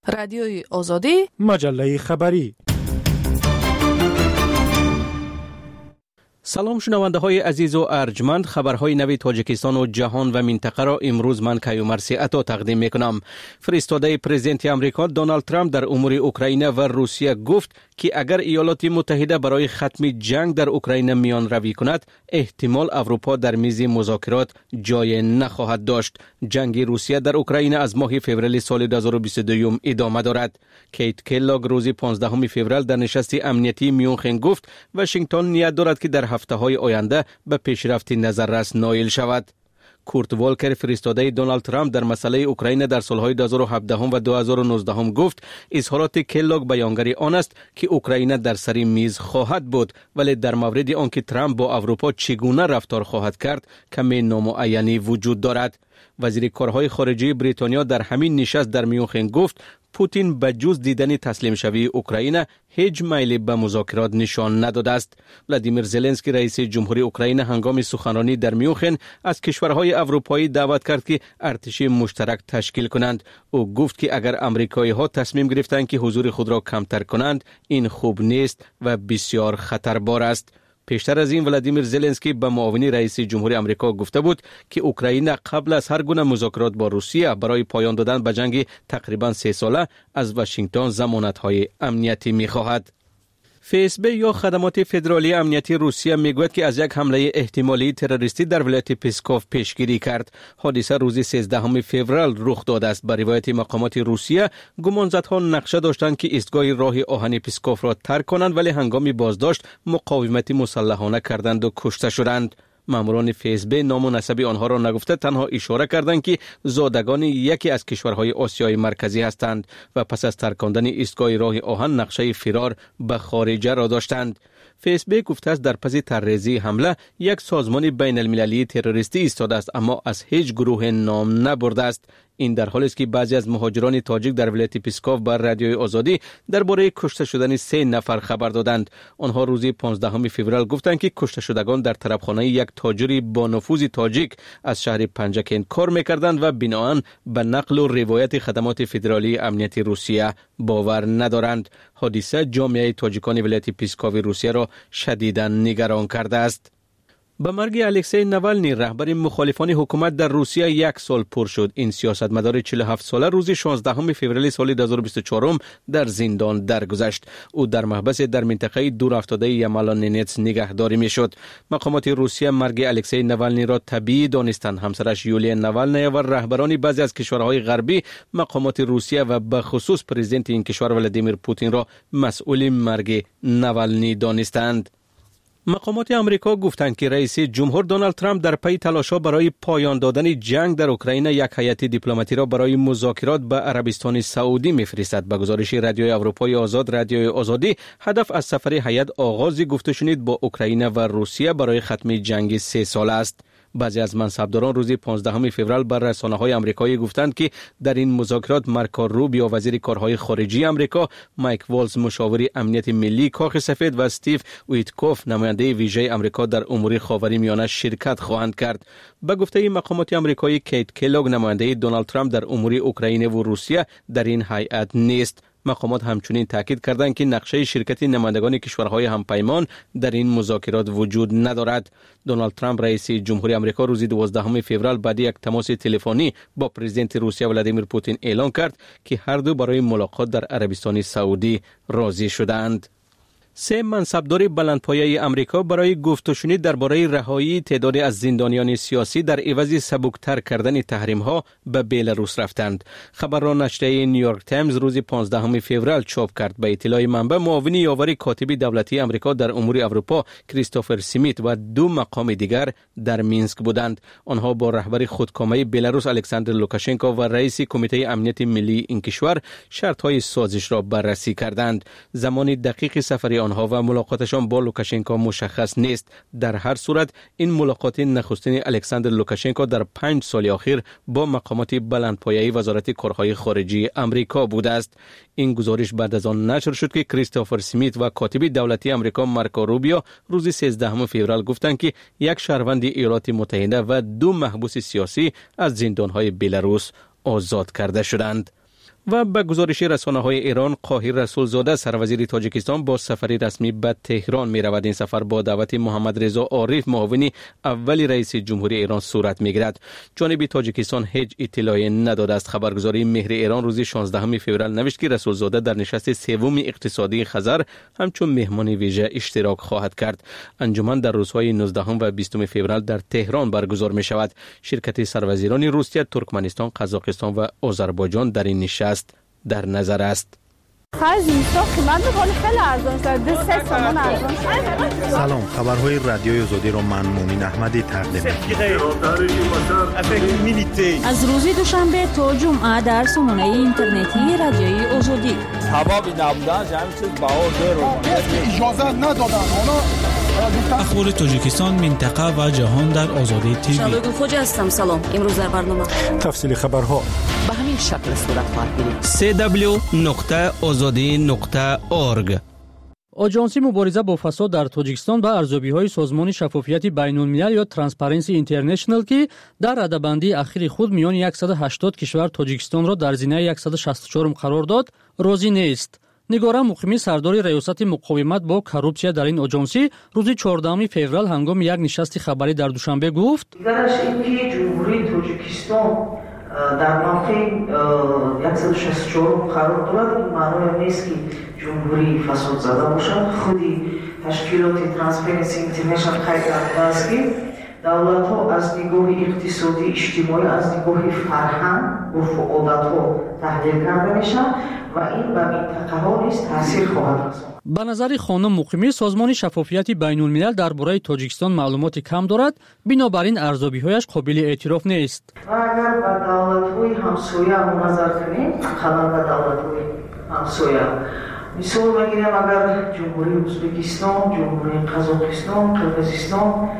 رادیوی آزادی، مجله خبری. سلام شنونده های عزیز و ارجمند، خبرهای نوی تاجیکستان و جهان و منطقه را امروز من کیومرثی عطا تقدیم میکنم. فرستاده پرزیدنت آمریکا دونالد ترامپ در امور اوکراین و روسیه گفت که اگر ایالات متحده برای ختم جنگ در اوکراین میان روی کند، احتمال اروپا در میز مذاکرات جای نخواهد داشت. جنگ روسیه در اوکراین از ماه فوریه سال 2022 ادامه دارد. کیت کلاگ روز 15 فوریه در نشست امنیتی میونخن گفت واشنگتن نیت دارد که در هفته‌های آینده به پیشرفت نظررس نائل شود. کورت والکر فرستاده دونالد ترامپ در مسئله اوکراین در سالهای 2017 و 2019 گفت اظهارات کلاگ بیانگر آن است که اوکراین در سر میز خواهد بود، ولی در مورد آنکه ترامپ با اروپا چگونه رفتار خواهد کرد کمی نامعینی وجود دارد. وزیر کارهای خارجه بریتانیا در همین نشست در میونخن گفت پوتین به جز دیدن تسلیم شوی اوکراین هیچ میل به مذاکرات نشان نداده است. ولادیمیر زلنسکی رئیس جمهوری اوکراین هنگام سخنرانی در میونخن از کشورهای اروپایی دعوت کرد که ارتش مشترک تشکیل کنند. او گفت که اگر امریکایی ها تصمیم گرفتند که حضور خود را کمتر کنند، این خوب نیست و بسیار خطربار است. پیشتر از این ولادیمیر زلنسکی به معاون رئیس جمهوری آمریکا گفته بود که اوکراین قبل از هر گونه مذاکرات با روسیه برای پایان دادن به جنگ تقریباً 3 ساله از واشنگتن ضمانت‌های امنیتی می‌خواهد. فیسبی یا خدمات فدرالی امنیتی روسیه میگوید که از یک حمله احتمالی تروریستی در ولایت پسکوف پیشگیری کرد. حادثه روز 13 فوریه رخ داده است. به روایت مقامات روسیه، گمانزدها نقشه داشتند که ایستگاه راه آهن پسکوف را ترک کنند، ولی هنگام بازداشت مقاومت مسلحانه کردند و کشته شدند. ماموران فیسبی نام و نسب آنها را نگفته، تنها اشاره کردند که زادگان یکی از کشورهای آسیای مرکزی هستند و پس از ترکاندن ایستگاه راه آهن نقشه فرار به خارج را داشتند. فیسبوک گفته است در پس طرح‌ریزی حمله یک سازمان بین المللی تروریستی ایستاده است، اما از هیچ گروه نام نبرده است. این در حالی است که بعضی از مهاجران تاجیک در ولایت پسکوف بر رادیوی آزادی درباره کشته شدن 3 نفر خبر دادند. آنها روز 15 فوریه گفتند که کشته شدگان در طرفخانه یک تاجر با نفوذ تاجیک از شهر پنجکین کار می‌کردند و بنااً به نقل و روایت خدمات فدرالی امنیتی روسیه باور ندارند. حادثه جامعه تاجیکان ولایت پسکوف روسیه را شدیداً نگران کرده است. با مرگ الکسی نوالنی رهبر مخالفان حکومت در روسیه 1 سال پر شد. این سیاستمدار 47 ساله روز 16 فوریه سال 2024 در زندان درگذشت. او در محبس در منطقه دور افتاده یامالانینتس نگهداری میشد. مقامات روسیه مرگ الکسی نوالنی را طبیعی دانستند. همسرش یولیا نوالنی و رهبران بعضی از کشورهای غربی مقامات روسیه و به خصوص پرزیدنت این کشور ولادیمیر پوتین را مسئول مرگ نوالنی دانستند. مقامات آمریکا گفتند که رئیس جمهور دونالد ترامپ در پی تلاش‌ها برای پایان دادن جنگ در اوکراین یک هیئت دیپلماتی را برای مذاکرات به عربستان سعودی می‌فرستد. به گزارش رادیوی اروپای آزاد، رادیوی آزادی، هدف از سفر هیئت آغاز گفت‌وشنید با اوکراین و روسیه برای ختم جنگ 3 ساله است. بعضی از منصبداران روز 15 فوریه بر رسانه‌های آمریکایی گفتند که در این مذاکرات مارکو روبیو وزیر کارهای خارجی آمریکا، مایک والز مشاور امنیت ملی کاخ سفید و استیو ویتکوف نماینده ویژه آمریکا در امور خاورمیانه شرکت خواهند کرد. به گفته مقامات آمریکایی، کیت کلاگ نماینده دونالد ترامپ در امور اوکراین و روسیه در این هیئت نیست. مقامات همچنین تاکید کردند که نقشه شرکت نمایندگان کشورهای همپیمان در این مذاکرات وجود ندارد. دونالد ترامپ رئیس جمهوری آمریکا روز 12 فوریه بعد یک تماس تلفنی با پرزیدنت روسیه ولادیمیر پوتین اعلام کرد که هر دو برای ملاقات در عربستان سعودی راضی شدند. 3 منصبدار بلندپایه آمریکا برای گفت‌وشنید درباره رهایی تعدادی از زندانیان سیاسی در عوض سبکتر کردن تحریم‌ها به بلاروس رفتند. خبر را نشریه نیویورک تایمز روز 15 فوریه چاپ کرد. به اطلاع منبع، معاون یاور کاتب دولتی آمریکا در امور اروپا کریستوفر سمیت و 2 مقام دیگر در مینسک بودند. آنها با رهبر خودکامه بلاروس الکساندر لوکاشنکو و رئیس کمیته امنیت ملی این کشور شرط‌های سازش را بررسی کردند. زمان دقیق سفر آنها و ملاقاتشان با لوکاشنکو مشخص نیست. در هر صورت این ملاقات نخستین الکساندر لوکاشنکو در 5 سال اخیر با مقامات بلندپایه وزارت کارهای خارجی آمریکا بوده است. این گزارش بعد از آن نشر شد که کریستوفر سمیت و کاتب دولتی آمریکا مارکو روبیو روز 13 فوریه گفتند که یک شهروند ایالات متحده و 2 محبوس سیاسی از زندانهای بلاروس آزاد کرده شدند. و به گزارش رسانه‌های ایران، قاهر رسولزاده سروزیر تاجیکستان با سفری رسمی به تهران می‌رود. این سفر با دعوت محمد رضا عارف معاون اول رئیس جمهوری ایران صورت می‌گیرد. جانب تاجیکستان هیچ اطلاعی نداده است. خبرگزاری مهر ایران روز 16 فوریه نوشت که رسولزاده در نشست سوم اقتصادی خزر همچون مهمان ویژه اشتراک خواهد کرد. انجمن در روزهای 19 و 20 فوریه در تهران برگزار می‌شود. شرکت سروزیران روسیه، ترکمنستان، قزاقستان و آذربایجان در این نشست در نظر است. سلام، خبرهای رادیوی آزادی را من مومن احمدی تقدیم می‌کنم. از روز دوشنبه تا جمعه در سامانه اینترنتی رادیوی آزادی. اجازه ندادن. اخبار تاجیکستان، منطقه و جهان در آزادی تیوی. شالوی خوجا هستم. سلام. امروز در برنامه تفصیل خبرها به همین شکل صورت خواهد گرفت. www.azadi.org. آژانس مبارزه با فساد در تاجیکستان به ارزیابی‌های سازمان شفافیت بین‌الملل یا ترانسپرنسی اینترنشنال که در رده‌بندی اخیر خود میان 180 کشور تاجیکستان را در زینه 164 قرار داد، راضی نیست. نگارا مقیمی سردار ریاست مقاومت با کورپسیا در این آژانسی روز 14 فوریه هنگام یک نشست خبری در دوشنبه گفت: دیگرش اینکه جمهوری تاجیکستان در موقع 164 قرار دارد، این معنی نیست که جمهوری فساد زده باشد. خودی تشکیلات ترانسپرنسی اینترنشنال قید کرده است که دولت‌ها از نگاه اقتصادی اجتماعی، از نگاه فرهنگ، عرف و عادت‌ها تحلیل کرده میشن و این به منطقه‌ها نیز تاثیر خواهد رساند. به نظر خانم مقیمی، سازمان شفافیت بین‌الملل درباره تاجیکستان معلومات کم دارد، بنابراین ارزیابی‌هایش قابل اعتراف نیست. و اگر به دولت‌های همسایه نظر کنیم، مثلا به دولت‌های همسایه مثال بگیریم، اگر جمهوری ازبکستان، جمهوری قزاقستان، قرقیزستان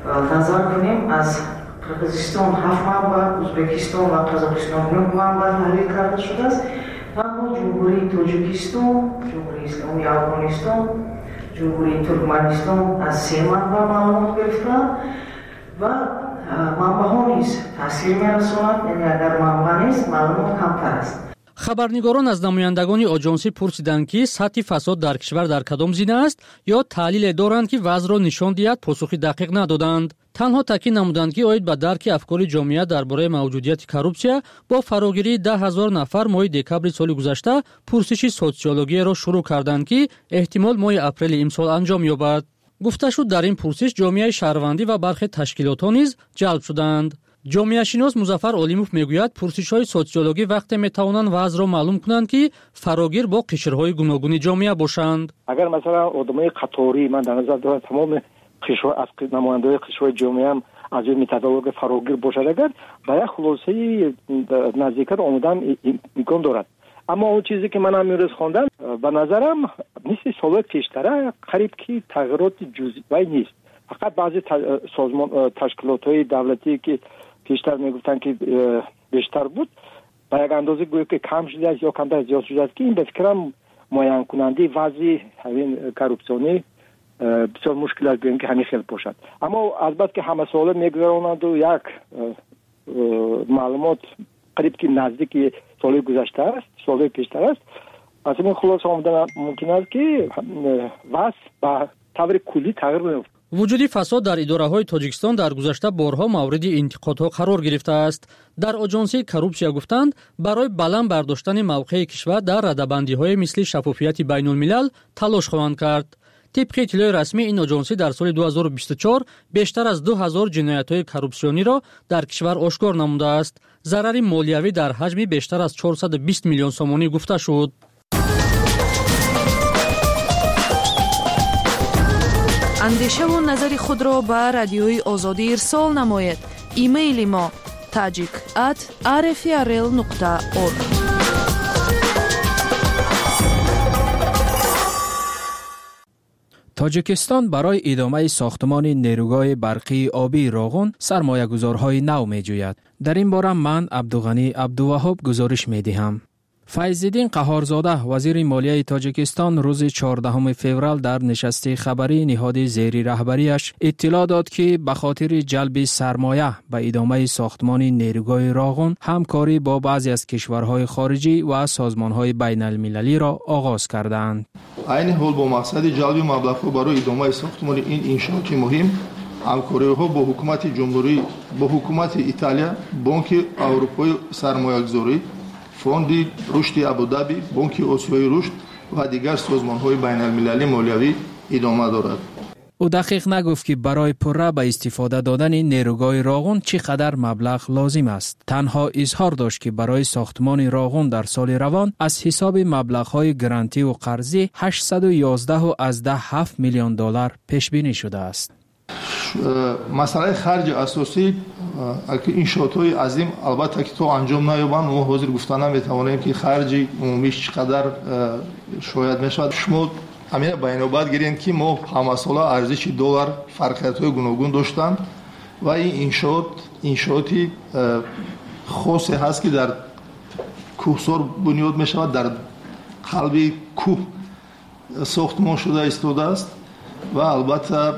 نظر کنیم، از قرقیزستان 7 منبع، ازبکستان و قزاقستان 9 منبع تحلیل کرده شده است. اما جمهوری تاجیکستان، جمهوری اسلامی افغانستان، جمهوری ترکمنستان از 3 منبع معلومات گرفتند و منبع‌ها نیز تاثیر می‌رساند. یعنی اگر منبع نیست، معلومات کمتر است. خبرنگاران از نمایندگان آژانس پرسیدند که سطح فساد در کشور در کدام زینه است یا تحلیل دارند که وضع را نشان دهد. پاسخی دقیق ندادند. تنها تاکید نمودند که اوید به درک افکار جامعه درباره موجودیت کورپسیا با فراگیری 10,000 نفر ماه دکبر سال گذشته پرسش سوسیولوژی را شروع کردند که احتمال ماه اپریل امسال انجام یابد. گفته شد در این پرسش جامعه شهروندی و برخی تشکیلات‌ها نیز جلب شدند. جامعه شناس مظفر علیموف میگوید پرسش‌های سوسیولوژی وقتی میتوانند وضع را معلوم کنند که فراگیر با قشرهای گوناگون جامعه باشند. اگر مثلا آدمای قطاری من در نظر دارم تمام قشر از نمایندگان قشرهای جامعه هم از این متداول فراگیر باشد، اگر با یک خلاصه نزدیکتر آمدن امکان دارد. اما اون چیزی که من امروز خواندم به نظرم مثل سال‌های پیشتر قریب که تغییرات جزئی نیست. فقط بعضی سازمان تشکیلات‌های دولتی که پیشتر میگفتن که بیشتر بود به یک اندازه گویا که کم شده است یا کمتر زیاد شده است که این به فکرم معین کننده وضع همین کورپسیونی بسیار مشکل است که همین خیلی باشد. اما البته که همه سوال میگذرانند و یک معلومات قریب که نزدیک سال گذشته است، سال پیشتر است. از این خلاص آمدن ممکن است که وضع به طور کلی تغییر بیفته. وجود فساد در اداره‌های تاجیکستان در گذشته بارها مورد انتقادها قرار گرفته است. در آژانس کورپسیا گفتند برای بلند برداشتن موقع کشور در رده‌بندی‌های مثل شفافیت بین‌الملل تلاش خواهند کرد. طبق اطلاع رسمی این آژانس در سال 2024 بیشتر از 2000 جنایت‌های کورپسیونی را در کشور آشکار نموده است. ضرر مالیوی در حجم بیشتر از 420 میلیون سومانی گفته شد. اندیشه و نظر خود را به رادیوی آزادی ارسال نماید. ایمیل ما tajik@rfrl.org. تاجیکستان برای ادامه ساختمان نیروگاه برقی آبی راغون سرمایه‌گذارهای نو می‌جوید. در این باره من عبدالغنی عبدالوهاب گزارش می‌دهم. فیض‌الدین قهارزاده وزیر مالیه تاجیکستان روز 14 فوریه در نشست خبری نهاد زیر رهبریش اطلاع داد که به خاطر جلب سرمایه به ادامه ساختمان نیروگاه راغون همکاری با بعضی از کشورهای خارجی و سازمانهای بین المللی را آغاز کردند. عین حال با مقصد جلب مبلغ‌ها برای ادامه ساختمان این انشاءات مهم همکاری‌ها با حکومت جمهوری با حکومت ایتالیا، بانک اروپایی سرمایه‌گذاری، فوند رشد ابودابی، بانک آسیای رشد و دیگر سازمان‌های بین‌المللی مالیوی ادامه دارد. او دقیق نگفت که برای پره به استفاده دادن نیروگاه راغون چقدر مبلغ لازم است. تنها اظهار داشت که برای ساختمان راغون در سال روان از حساب مبلغ‌های گرانتی و قرضی 811.7 میلیون دلار پیش بینی شده است. مسئله خرج اساسی انشاءات‌های عظیم البته که تو انجام نیابند ما حاضر گفتن نمیتوانیم که خرج عمومیش چقدر شاید میشود. شما همین بینابر گیرین که ما همساله ارزش دلار فرقیت‌های گوناگون داشتند و این انشاءاتی خاصی هست که در کوهسار بنیاد میشود، در قلب کوه ساختمان شده ایستاده است و البته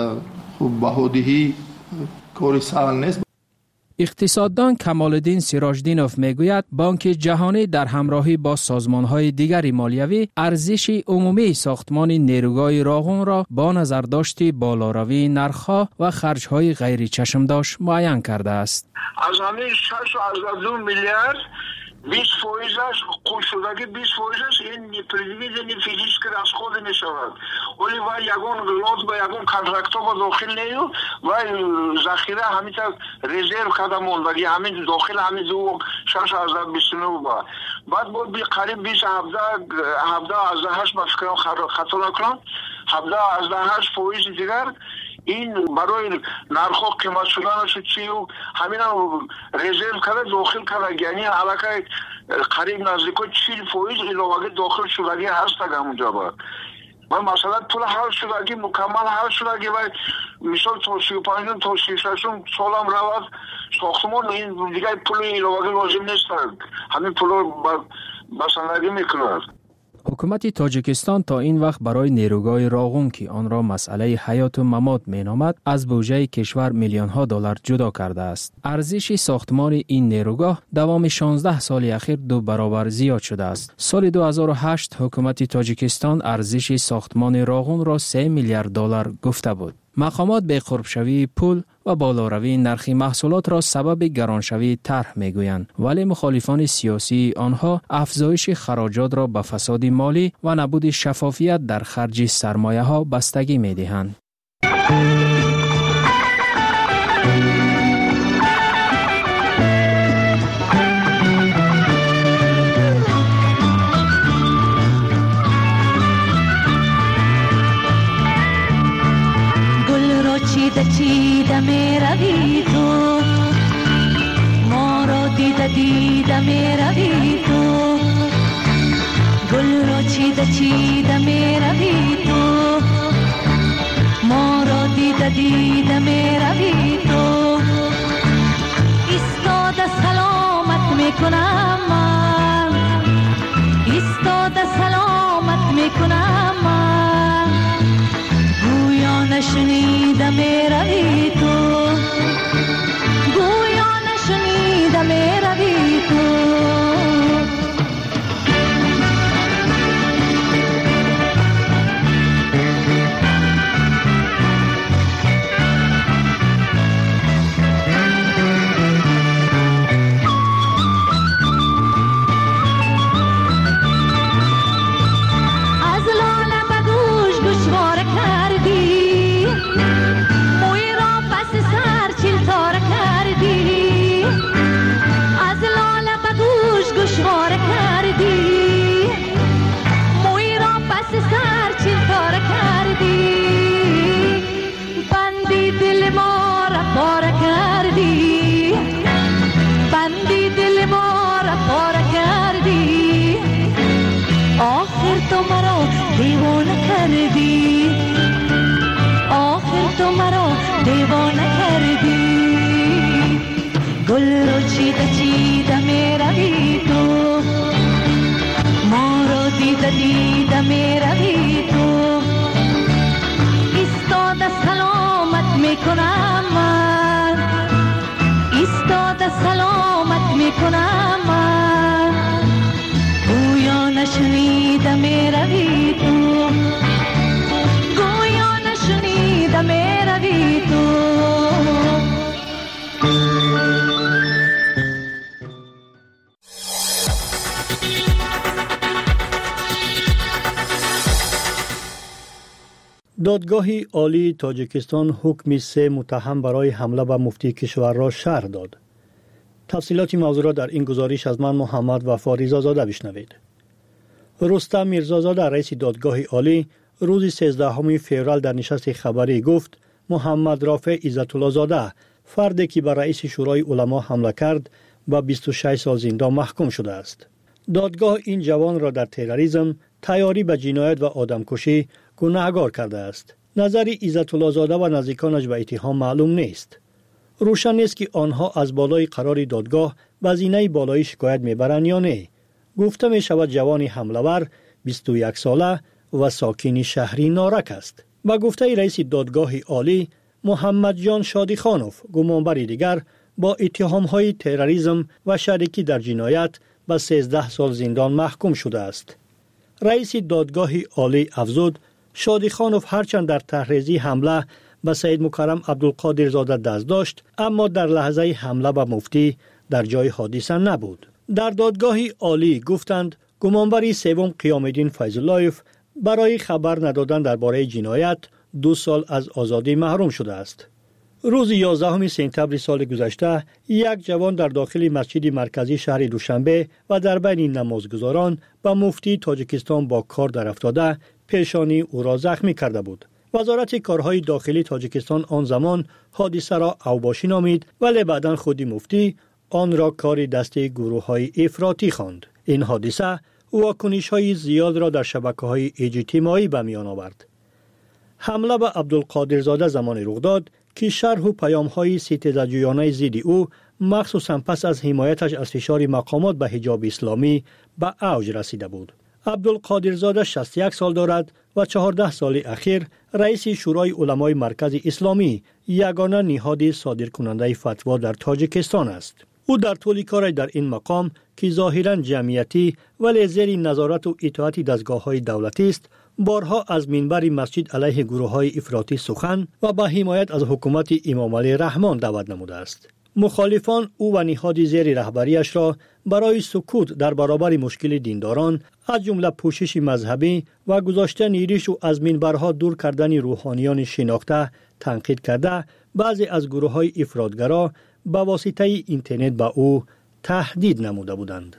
بهادهی کاری سهل نیست. اقتصاددان کمال‌الدین سراجدینوف میگوید بانک جهانی در همراهی با سازمان‌های دیگر مالیوی ارزش عمومی ساختمان نیروگاه راغون را با نظرداشت بالاروی نرخ‌ها و خرج‌های غیر چشم‌داشت معین کرده است. از همین 6.2 میلیارد 20%ش خودشدگی 20%ش این پردیویژن فیزیک از خود میشود. ولی و یگان لوز با یگان کانترکت‌ها با داخل نیو و ذخیره همین رزرو کدامون ولی همین داخل همین دو 6.29 با بعد بود بی قریب 17.8 فکر خطا نکنم 17.8% دیگر این برای نرخ قیمت شدنش چی و همین رزرو کرده داخل کرده یعنی علاقه قریب نزدیک 40% علاوه داخل شدگی هست تا اونجا با و مثلا پول حل شدگی مکمل حل شدگی و مثال تا 35 تا 36 سالم رود ساختمان این دیگه پول علاوه لازم نیست همین پول بسندگی میکنه. حکومت تاجیکستان تا این وقت برای نیروگاه راغون که آن را مسئله حیات و ممات مینامد از بودجه کشور میلیون ها دلار جدا کرده است. ارزش ساختمان این نیروگاه دوام 16 سال اخیر 2 برابر زیاد شده است. سال 2008 حکومت تاجیکستان ارزش ساختمان راغون را 3 میلیارد دلار گفته بود. مقامات به قربشوی پول و بالاروی نرخ محصولات را سبب گرانشوی طرح میگویند، ولی مخالفان سیاسی آنها افزایش خراجات را به فساد مالی و نبود شفافیت در خرج سرمایه ها بستگی میدهند. چیده می روی تو ما را دیده می روی تو گل را چیده می روی تو ما را دیده می روی تو ایستاده سلامت می کنم من ایستاده سلامت می کنم من گویا نشنیده می روی تو گویا نشنیده می روی تو گل رو چیده می روی تو دیده دیده می روی تو ایستاده سلامت می کنم من ایستاده سلامت می کنم من گویا نشنیده می روی تو گویا نشنیده می روی تو دادگاه عالی تاجیکستان حکم 3 متهم برای حمله به مفتی کشور را شرح داد. تفصیلات موضوع را در این گزارش از من محمد وفا ریزازاده بشنوید. رستم میرزازاده رئیس دادگاه عالی روز 13 فوریه در نشست خبری گفت محمد رافع عزت‌الله زاده فردی که به رئیس شورای علما حمله کرد با 26 سال زندان محکوم شده است. دادگاه این جوان را در تروریسم، تیاری به جنایت و آدمکشی گناهکار کرده است. نظر عزت‌الله زاده و نزدیکانش به اتهام معلوم نیست. روشن نیست که آنها از بالای قرار دادگاه به زینه بالایی شکایت میبرند یا نه. گفته می شود جوان حمله‌ور 21 ساله و ساکن شهری نارک است. با گفته رئیس دادگاه عالی محمد جان شادیخانوف گمانبر دیگر با اتهام‌های تروریسم و شریکی در جنایت به 13 سال زندان محکوم شده است. رئیس دادگاه عالی افزود شادیخانوف هرچند در تحریزی حمله به سید مکرم عبدالقادر زاده دست داشت اما در لحظه حمله به مفتی در جای حادثه نبود. در دادگاه عالی گفتند گمانبر سوم قیام الدین فیض اللهیف برای خبر ندادن درباره جنایت 2 سال از آزادی محروم شده است. روز 11 سپتامبر سال گذشته یک جوان در داخل مسجد مرکزی شهر دوشنبه و در بین نمازگزاران به مفتی تاجیکستان با کار در افتاده پیشانی او را زخمی کرده بود. وزارت کارهای داخلی تاجیکستان آن زمان حادثه را اوباشی نامید ولی بعداً خود مفتی آن را کار دست گروه‌های افراطی خواند. این حادثه واکنش‌های زیاد را در شبکه‌های اجتماعی به میان آورد. حمله به عبدالقادر زاده زمان رخ داد که شرح و پیام‌های ستیزجویانه ضد او مخصوصاً پس از حمایتش از فشار مقامات به حجاب اسلامی به اوج رسیده بود. عبدالقادر زاده 61 سال دارد و 14 سال اخیر رئیس شورای علمای مرکز اسلامی یگانه نهاد صادرکننده فتوا در تاجیکستان است. او در طول کارش در این مقام که ظاهراً جمعیتی ولی زیر نظارت و اطاعت دستگاه‌های دولتی است بارها از منبر مسجد علیه گروه‌های افراطی سخن و به حمایت از حکومت امام علی رحمان دعوت نموده است. مخالفان او و نهاد زیر رهبریش را برای سکوت در برابر مشکل دینداران از جمله پوشش مذهبی و گذاشتن ریش و از منبرها دور کردن روحانیان شناخته تنقید کرده بعضی از گروه‌های افراطگرا با واسطه اینترنت با او تهدید نموده بودند.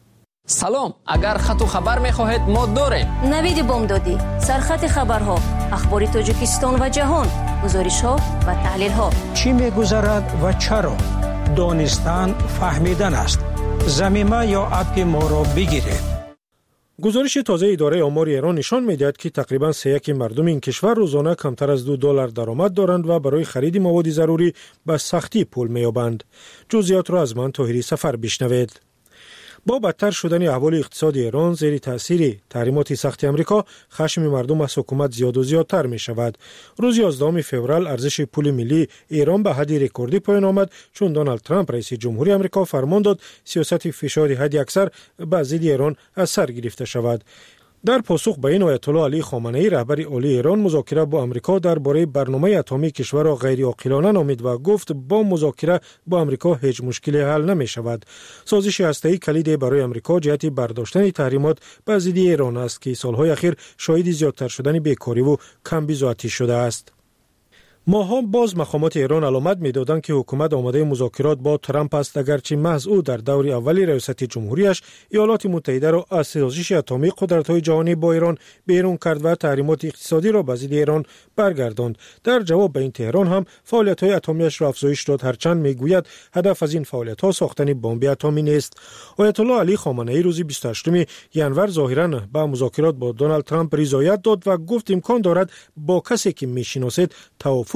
سلام، اگر خط و خبر می‌خواهید ما داریم. نوید بامدادی، سرخط خبرها، اخبار تاجیکستان و جهان، گزارش‌ها و تحلیل‌ها. چی می‌گذرد و چرا؟ دانستن فهمیدن است. ضمیمه یا اپ ما را بگیرید. گزارش تازه اداره آمار ایران نشان می‌دهد که تقریباً 3/1 مردم این کشور روزانه کمتر از $2 درآمد دارند و برای خرید مواد ضروری به سختی پول می‌یابند. جزئیات را از من طاهری سفر بشنوید. با بدتر شدن احوال اقتصادی ایران زیر تاثیر تحریمات سخت آمریکا خشم مردم از حکومت زیاد و زیادتر می شود. روز 11 فوریه ارزش پول ملی ایران به حد رکوردی پایان آمد چون دونالد ترامپ رئیس جمهوری آمریکا فرمان داد سیاست فشار حد اکثر به ضد ایران از سر گرفته شود. در پاسخ به این آیت الله علی خامنه‌ای رهبر عالی ایران مذاکره با آمریکا درباره برنامه اتمی کشور را غیر عاقلانه نامید و گفت با مذاکره با آمریکا هیچ مشکلی حل نمی شود. سازش هسته‌ای کلیدی برای آمریکا جهت برداشتن تحریمات به ضد ایران است که سالهای اخیر شاهد زیادتر شدن بیکاری و کمبیزاتی شده است. ماها باز مقامات ایران علامت می‌دادند که حکومت آماده مذاکرات با ترامپ است اگرچه محض او در دور اولی ریاست جمهوریش ایالات متحده را از سازش اتمی قدرت‌های جهانی با ایران بیرون کرد و تحریمات اقتصادی را به ضد ایران برگرداند. در جواب به این تهران هم فعالیت‌های اتمیش را افزایش داد هرچند می‌گوید هدف از این فعالیت‌ها ساختن بمب اتمی نیست. آیت الله علی خامنه‌ای روز 28 ژانویه ظاهراً به مذاکرات با دونالد ترامپ رضایت داد و گفت امکان دارد با کسی که می‌شناسید توافق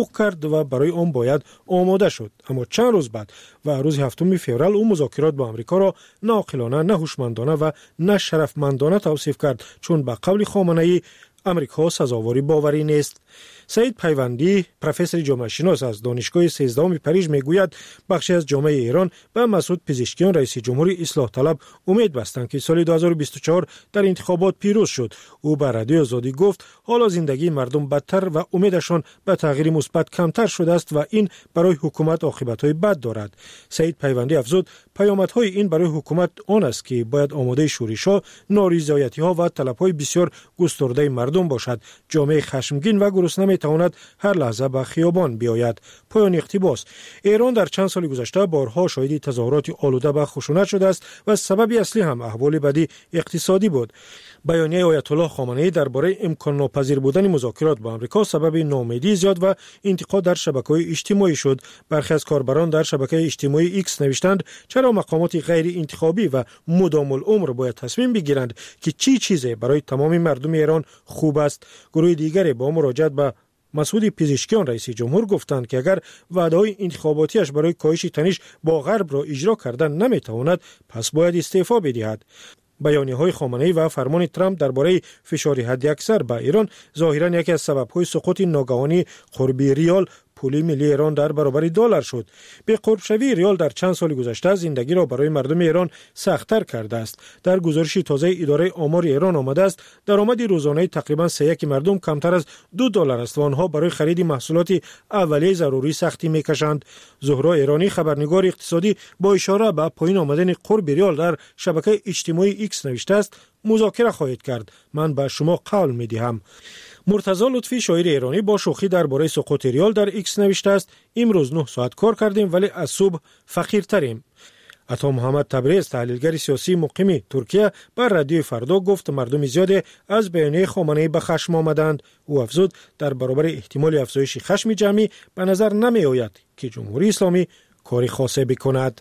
توافق کرد و برای آن باید آماده شد. اما چند روز بعد و روز 7 فوریه او مذاکرات با آمریکا را ناعاقلانه، نه هوشمندانه و نه شرفمندانه توصیف کرد، چون به قول خامنه‌ای امریکا سزاواری باوری نیست. سعید پیوندی، پروفسور جامعه شناس از دانشگاه 13 پاریژ میگوید بخشی از جامعه ایران به مسعود پزشکیان رئیس جمهوری اصلاح طلب امید بستند که سال 2024 در انتخابات پیروز شد. او به رادیو آزادی گفت حالا زندگی مردم بدتر و امیدشان به تغییر مثبت کمتر شده است و این برای حکومت عاقبت‌های بد دارد. سعید پیوندی افزود پیامدهای این برای حکومت آن است که باید آماده شورش‌ها، نارضایتی‌ها و طلب‌های بسیار گسترده مردم باشد. جامعه خشمگین و گرسنه میتواند هر لحظه به خیابان بیاید. پایان اقتباس. ایران در چند سال گذشته بارها شاهد تظاهرات آلوده به خشونت شده است و سبب اصلی هم احوال بدی اقتصادی بود. بیانیه آیت الله خامنه‌ای درباره امکان ناپذیر بودن مذاکرات با آمریکا سبب ناامیدی زیاد و انتقاد در شبکه‌های اجتماعی شد. برخی از کاربران در شبکه اجتماعی ایکس نوشتند چرا مقامات غیر انتخابی و مدام العمر باید تصمیم بگیرند که چی چیزی برای تمام مردم ایران خوب است. گروه دیگری با مراجعت به مسعود پزشکیان رئیس جمهور گفتند که اگر وعده‌های انتخاباتیش برای کاهش تنش با غرب را اجرا کردن نمیتواند پس باید استعفا بدهد. بیانیه‌های خامنه‌ای و فرمان ترامپ درباره فشار حداکثر به ایران ظاهراً یکی از سبب‌های سقوط ناگهانی قرب ریال پول ملی ایران در برابر دلار شد. به قرب شوی ریال در چند سال گذشته زندگی را برای مردم ایران سخت‌تر کرده است. در گزارش تازه اداره آمار ایران آمده است درآمد روزانه تقریباً 3/1 مردم کمتر از $2 است و آنها برای خرید محصولات اولیه ضروری سختی می‌کشند. زهرا ایرانی خبرنگار اقتصادی با اشاره به پایین آمدن قرب ریال در شبکه اجتماعی ایکس نوشته است مذاکره خواهید کرد. من به شما قول می‌دهم. مرتضی لطفی شاعر ایرانی با شوخی درباره سقوط ریال در ایکس نوشته است امروز 9 ساعت کار کردیم ولی از صبح فقیرتریم. عطا محمد تبریز تحلیلگر سیاسی مقیم ترکیه بر رادیو فردا گفت مردم زیادی از بیانیه خامنه‌ای به خشم آمدند. او افزود در برابر احتمال افزایش خشم جمعی به نظر نمی آید که جمهوری اسلامی کاری خاصی بکند.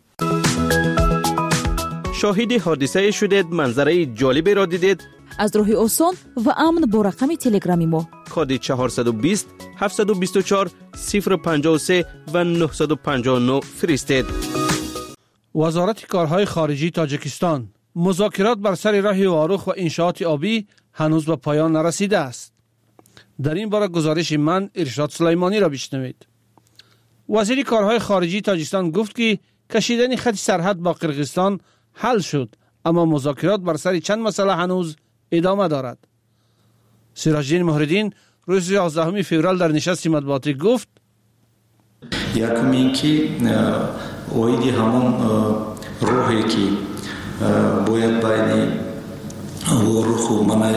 شاهد حادثه شدید، منظره جالبی را دیدید؟ از راه آسان و امن با رقم تلگرامی ما کد 420 724 053 و 959 فرستید. وزارت کارهای خارجی تاجیکستان: مذاکرات بر سر راه آروخ و انشاءات آبی هنوز به پایان نرسیده است. در این باره گزارش من ارشاد سلیمانی را بشنوید. وزیر کارهای خارجی تاجیکستان گفت که کشیدن خط سرحد با قرقیزستان حل شد، اما مذاکرات بر سر چند مسئله هنوز ادامه دارد. سراج الدین مهرالدین روز 11 فوریه در نشست مطبوعاتی گفت یکم این که اویدی همون روحی که باید بین روح و من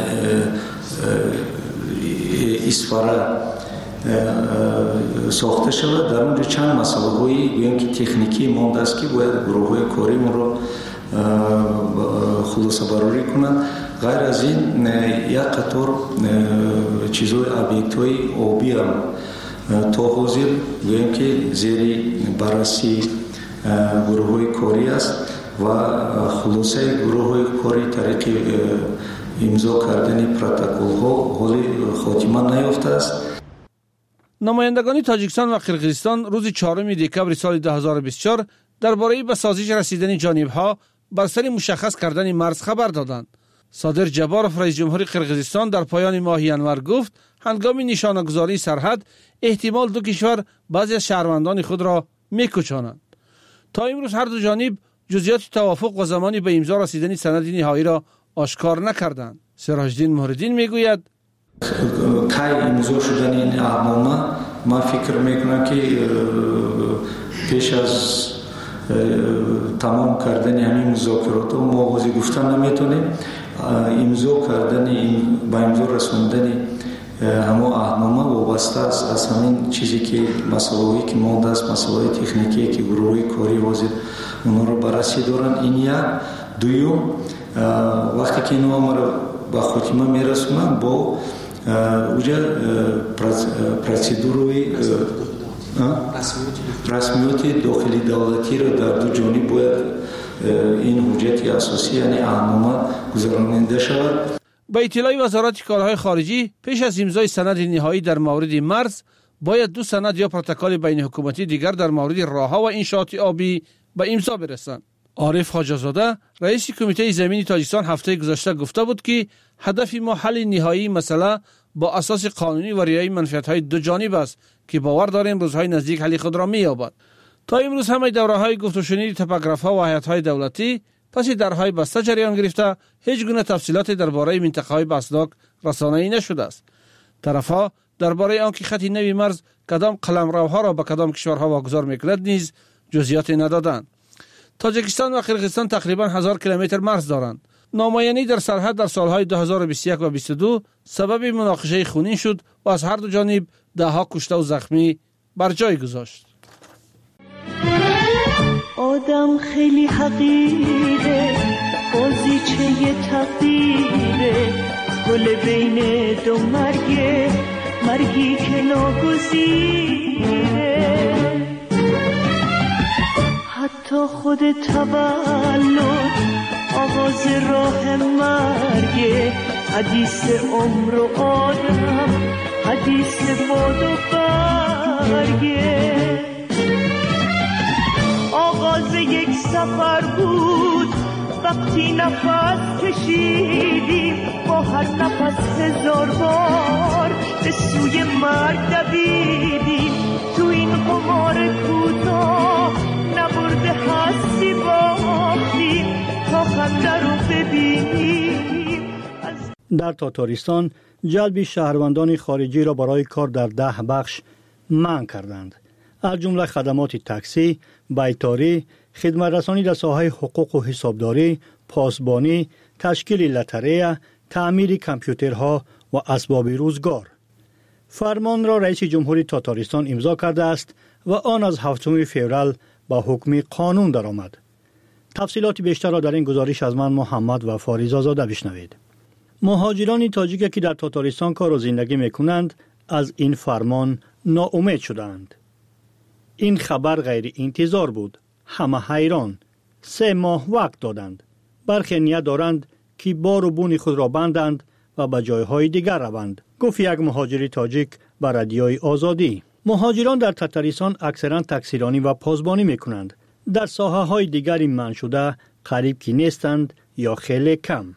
اسفاره ساخته شود. در اونجا چند مسئله هایی گویم که تکنیکی مانده است که باید گروه های کاری ما را خلاصه براری کنند. غیر از این یک قطار چیزهای ابیکت‌های آبی هم تا حاضر گویم که زیر بررسی گروه های کاری است و خلاصه گروه های کاری طریق امضا کردن پروتکل ها حالی خاتمه نیافته است. نمایندگان تاجیکستان و قرقیزستان روز 4 دکمبر سال 2024 درباره به سازش رسیدن جانبها بر سر مشخص کردن مرز خبر دادند. صادر جباروف رئیس جمهور قرقیزستان در پایان ماه ینور گفت هنگام نشانه‌گذاری سرحد احتمال دو کشور بعضی از شهروندان خود را می‌کشانند. تا امروز هر دو جانب جزئیات توافق و زمانی به امضا رسیدن سند نهایی را آشکار نکردند. سراج الدین مهرالدین میگوید کی امضا شدن این احنامه من فکر میکنم که پیش از تمام کردن همین مذاکرات و مواضع گفتن نمیتونیم امضا کردن با امضا رسوندن همه احنامه وابسته است از همین چیزی که مسائلی که مانده است، مسائل تکنیکی که گروه کاری واضح اونا رو بررسی دارن. این یک. دوم وقتی که اینو ما رو به خاتمه میرسونن با اوجا پروسیدوروی رسمیات داخلی دولتی رو در دو جانب باید این حجت اساسی یعنی احنامه گذراننده شود. با اطلاع وزارت کارهای خارجی پیش از امضای سند نهایی در مورد مرز، باید 2 سند یا پروتکل بین حکومتی دیگر در مورد راهها و انشاءات آبی به امضا برسند. عارف خواجه‌زاده رئیس کمیته زمینی تاجیکستان هفته گذشته گفته بود که هدف ما حل نهایی مسئله با اساس قانونی و رعایت منفعت‌های دو جانب است که باور داریم روزهای نزدیک حل خود را می‌یابد. تا امروز همه دوره‌های گفت و شنید توپوگراف‌ها و هیئت‌های دولتی پس درهای بسته جریان گرفته هیچ گونه تفصیلاتی درباره منطقه‌های بحثناک رسانه‌ای نشده است. طرف‌ها درباره آنکه خط نوی مرز کدام قلمروها را به کدام کشورها واگذار می‌کند نیز جزئیاتی ندادند. تاجیکستان و قرقیزستان تقریباً 1000 کیلومتر مرز دارند. نامایانی در سرحد در سالهای 2021 و 22 سبب مناقشه خونین شد و از هر دو جانب ده‌ها کشته و زخمی بر جای گذاشت. آدم خیلی حقیره، بازیچه تقدیره، گل بین دو مرگی که ناگزیره. حتی خود تولد آغاز راه مرگه، حدیث عمر و آدم، حدیث باد و برگه. آغاز یک سفر بود وقتی نفس کشیدیم، با هر نفس 1000 بار به سوی مرگ دویدیم. تو این قمار کوتاه نبرده هستی باختیم تا خنده رو ببینیم. در تاتارستان جلب شهروندان خارجی را برای کار در 10 بخش منع کردند. از جمله خدمات تاکسی، بیتاری، خدمت رسانی در ساحه حقوق و حسابداری، پاسبانی، تشکیل لتریه، تعمیر کامپیوترها و اسباب روزگار. فرمان را رئیس جمهوری تاتارستان امضا کرده است و آن از 7 فوریه با حکم قانون درآمد. تفصیلات بیشتر را در این گزارش از من محمد و فاریزاده بشنوید. مهاجران تاجیک که در تاتارستان کار و زندگی میکنند از این فرمان ناامید شدند. این خبر غیر انتظار بود. همه حیران. 3 ماه وقت دادند. برخی نیت دارند که بار و بون خود را بندند و به جایهای دیگر روند. گفت یک مهاجر تاجیک به رادیوی آزادی. مهاجران در تاتارستان اکثرا تاکسیرانی و پاسبانی میکنند. در ساحه های دیگری منع شده قریب که نیستند یا خیلی کم.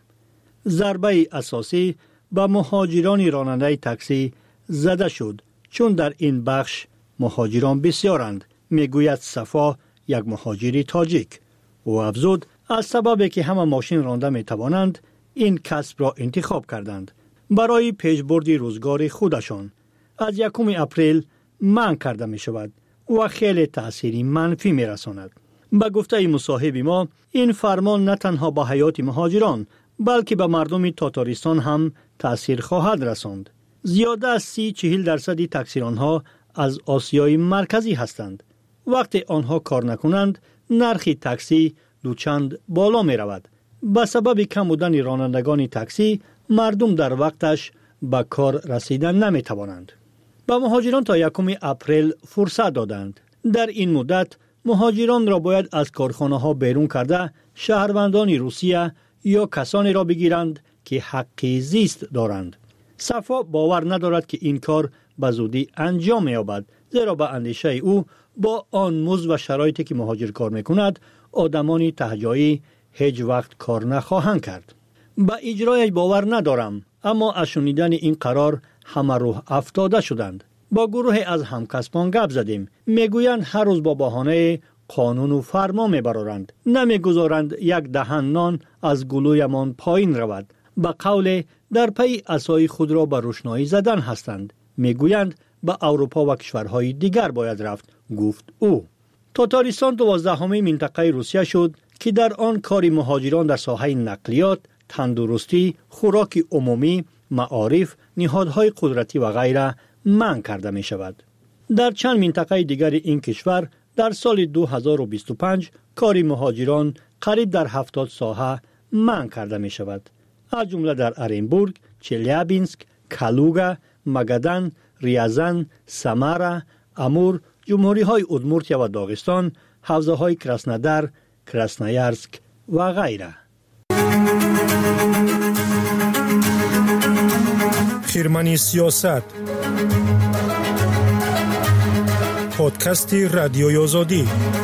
ضربه اساسی به مهاجران راننده تاکسی زده شد چون در این بخش مهاجران بسیارند، میگوید صفا یک مهاجری تاجیک. و افزود از سببی که همه ماشین رانده میتوانند این کسب را انتخاب کردند برای پیشبرد روزگار خودشان. از 1 اپریل منع کرده می شود و خیلی تأثیری منفی می رساند. به گفته مصاحب ما این فرمان نه تنها به حیات مهاجران بلکه به مردم تاتارستان هم تأثیر خواهد رساند. زیاده از 30-40% تاکسیرانها از آسیای مرکزی هستند. وقتی آنها کار نکنند نرخ تاکسی دوچند بالا می رود. به سبب کم بودن رانندگان تاکسی مردم در وقتش به کار رسیدن نمی توانند. به مهاجران تا 1 اپریل فرصت دادند. در این مدت مهاجران را باید از کارخانه ها بیرون کرده شهروندان روسیه یا کسانی را بگیرند که حقی زیست دارند. صفا باور ندارد که این کار به زودی انجام می‌یابد، زیرا به اندیشه او با آن مزد و شرایطی که مهاجر کار می‌کند آدمانی تهجایی هیچ وقت کار نخواهند کرد. به اجرایش باور ندارم، اما از شنیدن این قرار همه روح افتاده شدند. با گروه از همکسبان گپ زدیم. میگویند هر روز با بهانه قانون و فرمان میبرند. نمیگذارند یک دهن نان از گلویمان پایین رود. به قول در پی عصای خود را به روشنایی زدن هستند. میگویند به اروپا و کشورهای دیگر باید رفت، گفت او. تاتارستان 12مین منطقه روسیه شد که در آن کار مهاجران در ساحه نقلیات، تندرستی، خوراک عمومی، معارف، نهادهای قدرتی و غیره منع کرده می شود. در چند منطقه دیگر این کشور در سال 2025 کار مهاجران قریب در 70 ساحه منع کرده می شود. از جمله در ارنبورگ، چلیابینسک، کالوگا، مگدان، ریازان، سامارا، امور، جمهوری های ادمورتیا و داغستان، حوزه های کراسنودار، کراسنویارسک و غیره. خیرمنی سیاست پادکست رادیوی آزادی.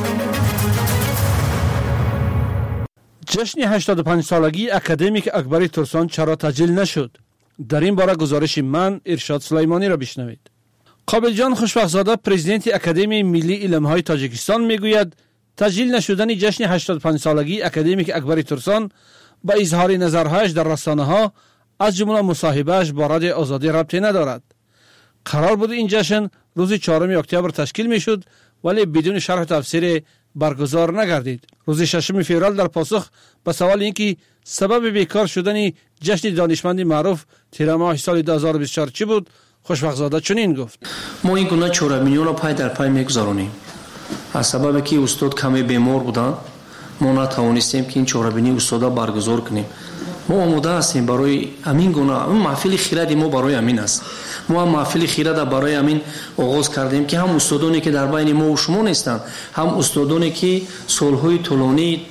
جشن 85 سالگی اکادمیک اکبری ترسان چرا تجلیل نشد؟ در این باره گزارش من ارشاد سلیمانی را بشنوید. قابل جان خوشبخت‌زاده پرزیدنت اکادمی ملی علم‌های تاجیکستان میگوید تجلیل نشدن جشن 85 سالگی اکادمیک اکبری ترسان با اظهار نظرهایش در رسانه‌ها از جمله مصاحبه‌اش با رادیوی آزادی ربطی ندارد. قرار بود این جشن روز 4 اکتبر تشکیل میشد ولی بدون شرح و تفسیر برگزار نگردید. روز 6 فوریه در پاسخ به سوال اینکه سبب بیکار شدن جشن دانشمند معروف تیر ماه سال 2024 چی بود، خوشبخت‌زاده چنین گفت: ما این گونه چهارمینیون را پای در پای میگذارونیم. از سبب که استاد کمی بیمار بودند ما نتوانستیم که این چهارمینی استادا برگزار کنیم. ما آماده هستیم برای همین گونه محفل خیرات ما برای همین است. ما محفل خیرات برای همین آغاز کردیم که هم استادانی که در بین ما و شما نیستند، هم استادانی که سالهای طولانی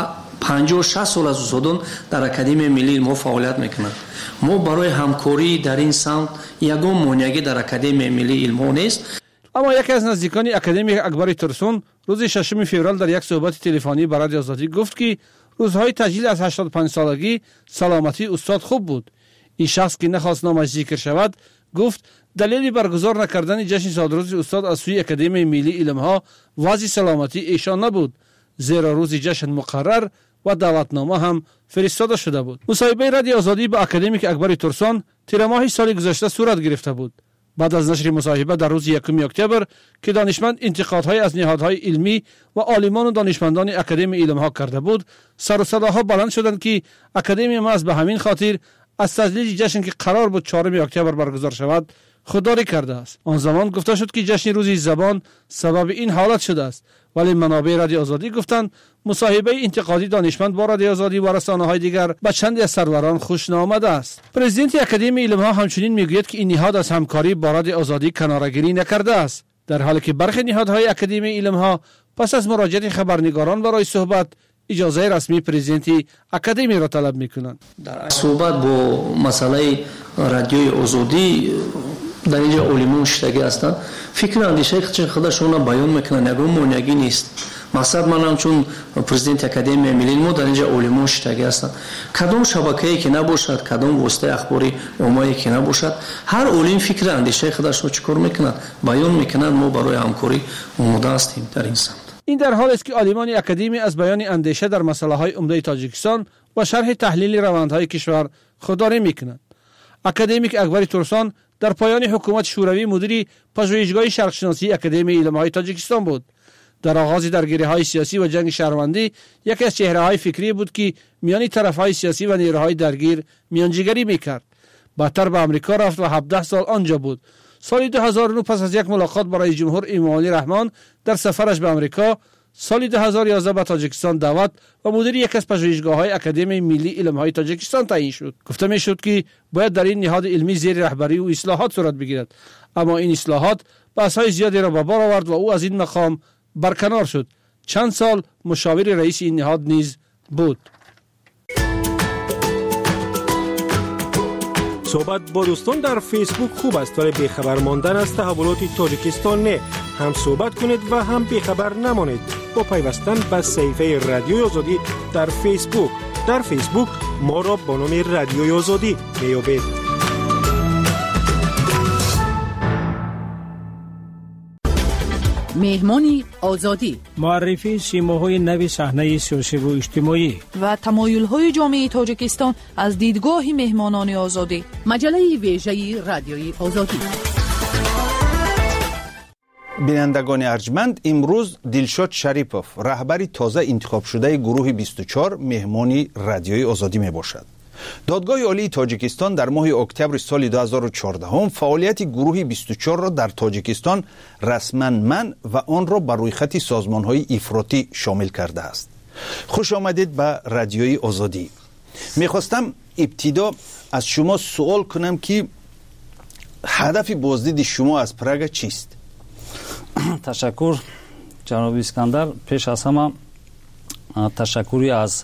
50-60 سال از استادان در اکادمی ملی علم فعالیت میکنند. ما برای همکاری در این سمت یگان مانعی در اکادمی ملی علم نیست. اما یکی از نزدیکان اکادمی اکبری ترسون روز 6 فوریه در یک صحبت تلفنی با رادیو آزادی گفت که روزهای تجلیل از 85 سالگی سلامتی استاد خوب بود. این شخص که نخواست نامش ذکر شود گفت دلیل برگزار نکردن جشن صادروز استاد از سوی اکادمی ملی علم‌ها وضع سلامتی ایشان نبود، زیرا روز جشن مقرر و دعوتنامه هم فرستاده شده بود. مصاحبه رادیو آزادی با اکادمیک اکبری ترسان تیر ماه سال گذشته صورت گرفته بود. بعد از نشر مصاحبه در روز 1 اکتبر که دانشمند انتقادهای از نهادهای علمی و عالمان و دانشمندان اکادمی علم‌ها کرده بود، سر و صداها بلند شدند که اکادمی ما از به همین خاطر از تجلیل جشن که قرار بود 4 اکتبر برگزار شود خودداری کرده است. آن زمان گفته شد که جشن روز زبان سبب این حالت شده است، ولی منابع رادیو آزادی گفتند مصاحبه انتقادی دانشمند با رادیو آزادی و رسانه‌های دیگر به چندی از سروران خوش نآمده است. پرزیدنت اکادمی علم‌ها همچنین میگوید که این نهاد از همکاری با رادیو آزادی کناره‌گیری نکرده است، در حالی که برخی نهادهای اکادمی علم‌ها پس از مراجعه خبرنگاران برای صحبت اجازه رسمی پرزیدنت اکادمی را طلب می‌کنند. در صحبت با مسئله رادیوی آزادی در اینجا علمان شدگی هستند، فکر اندیشه خودشون بیان میکنن، یگان مانعی نیست. مقصد منم چون پرزیدنت اکادمی ملی ما در اینجا علمان شدگی هستند، کدام شبکه‌ای که نباشد، کدام واسطه اخباری عمومی که نباشد، هر علم فکر اندیشه خودشون چیکار میکنن بیان میکنن. ما برای همکاری آماده هستیم در این سمت. این در حالی است که عالمان اکادمی از بیان اندیشه در مسائل عمده تاجیکستان و شرح تحلیل روندهای کشور خودداری میکنند. اکادمیک اکبری ترسان در پایان حکومت شوروی مدیر پژوهشگاه شرقشناسی اکادمی علم‌های تاجیکستان بود. در آغاز درگیری‌های سیاسی و جنگ شهروندی یکی از چهره‌های فکری بود که میان طرف‌های سیاسی و نیروهای درگیر میانجیگری میکرد. بعدتر به آمریکا رفت و 17 سال آنجا بود. سال 2009 پس از یک ملاقات با رئیس جمهور امامی رحمان در سفرش به آمریکا، سال 2011 به تاجیکستان دعوت و مدیر یک از پژوهشگاه‌های اکادمی ملی علم‌های تاجیکستان تعیین شد. گفته می‌شد که باید در این نهاد علمی زیر رهبری و اصلاحات صورت بگیرد، اما این اصلاحات بحث‌های زیادی را به بار آورد و او از این مقام برکنار شد. چند سال مشاور رئیس این نهاد نیز بود. صحبت با دوستان در فیسبوک خوب است، ولی بیخبر ماندن از تحولات تاجیکستان نه. هم صحبت کنید و هم بیخبر نمانید با پیوستن به صفحه رادیوی آزادی در فیسبوک. در فیسبوک ما را با نام رادیوی آزادی میابید. مهمانی آزادی، معرفی سیماهای نوی صحنه سیاسی و اجتماعی و تمایل‌های جامعه تاجیکستان از دیدگاه مهمانان آزادی. مجله ویژه رادیوی آزادی. بینندگان ارجمند، امروز دلشاد شریپوف رهبر تازه انتخاب شده گروه 24 مهمانی رادیوی آزادی می باشد. دادگاه عالی تاجیکستان در ماه اکتبر سال 2014 فعالیت گروه 24 را در تاجیکستان رسما منع و آن را بر روی خط سازمان‌های افراطی شامل کرده است. خوش آمدید به رادیوی آزادی. میخواستم ابتدا از شما سوال کنم که هدف بازدید شما از پراگ چیست؟ تشکر جناب اسکندر. پیش از همه تشکری از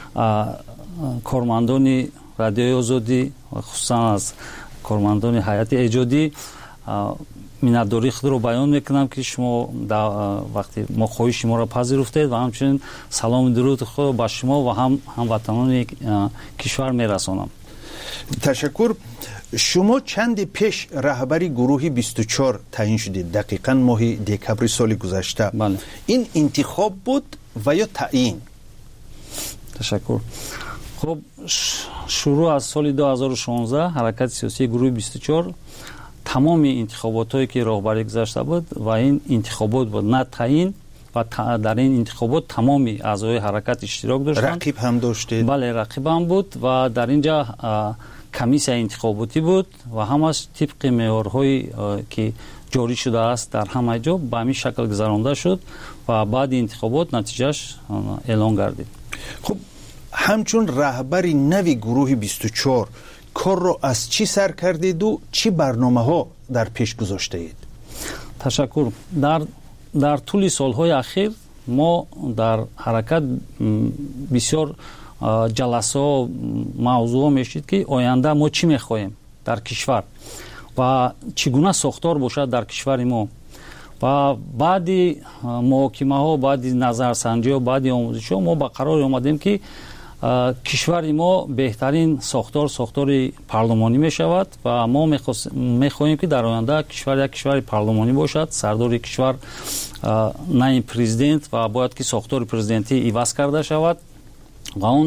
کارمندان رادیوی آزادی و خصوصا از کارمندان هیئت ایجادی миннатдории худро баён мекунам ки шумо вақте мо хоҳиши моро пазируфтед ва ҳамчунин саломи дуруди худ ба шумо ва ҳамватанони кишвар мерасонам. ташаккур. шумо чанди пеш раҳбари гурӯҳи 24 таъин шудед, дақиқан моҳи декабри соли гузашта. ин интихоб буд ва ё таъин? ташаккур. хуб, шурӯъ аз соли 2016 ҳаракати сиёсии гурӯҳи 24 тамоми интихоботое ки роҳбарӣ гузашта буд ва ин интихобот буд, на таъин, ва дар ин интихобот тамоми аъзои ҳаракат иштирок доштанд. рақиб ҳам доштед? бале, рақиб ҳам буд ва дар ин ҷа комиссия интихоботӣ буд ва ҳамаш тибқи меъёрҳои ки ҷорӣ шудааст дар ҳамаи ҷо ба ҳамин шакл гузаронда шуд ва баъди интихобот натиҷааш эълон гардид. хуб, ҳамчун раҳбари нави гурӯҳи 24 корро аз чӣ сар кардеду чӣ барномаҳо дар пеш гузоштаед? ташаккур. дар тӯли солҳои ахир мо дар ҳаракат бисёр ҷаласаҳо мавзӯъҳо мешид ки оянда мо чӣ мехоҳем дар кишвар ва чӣ гуна сохтор бошад дар кишвари мо. ва баъди муҳокимаҳо, баъди назарсанҷиҳо, баъди омӯзишҳо мо ба қароре омадем ки кишвари мо беҳтарин сохтори парлумонӣ мешавад ва мо мехоҳем ки дар оянда кишвар як кишвари парлумонӣ бошад. Сардори кишвар на ин президент ва бояд ки сохтори президентӣ иваз карда шавад ва он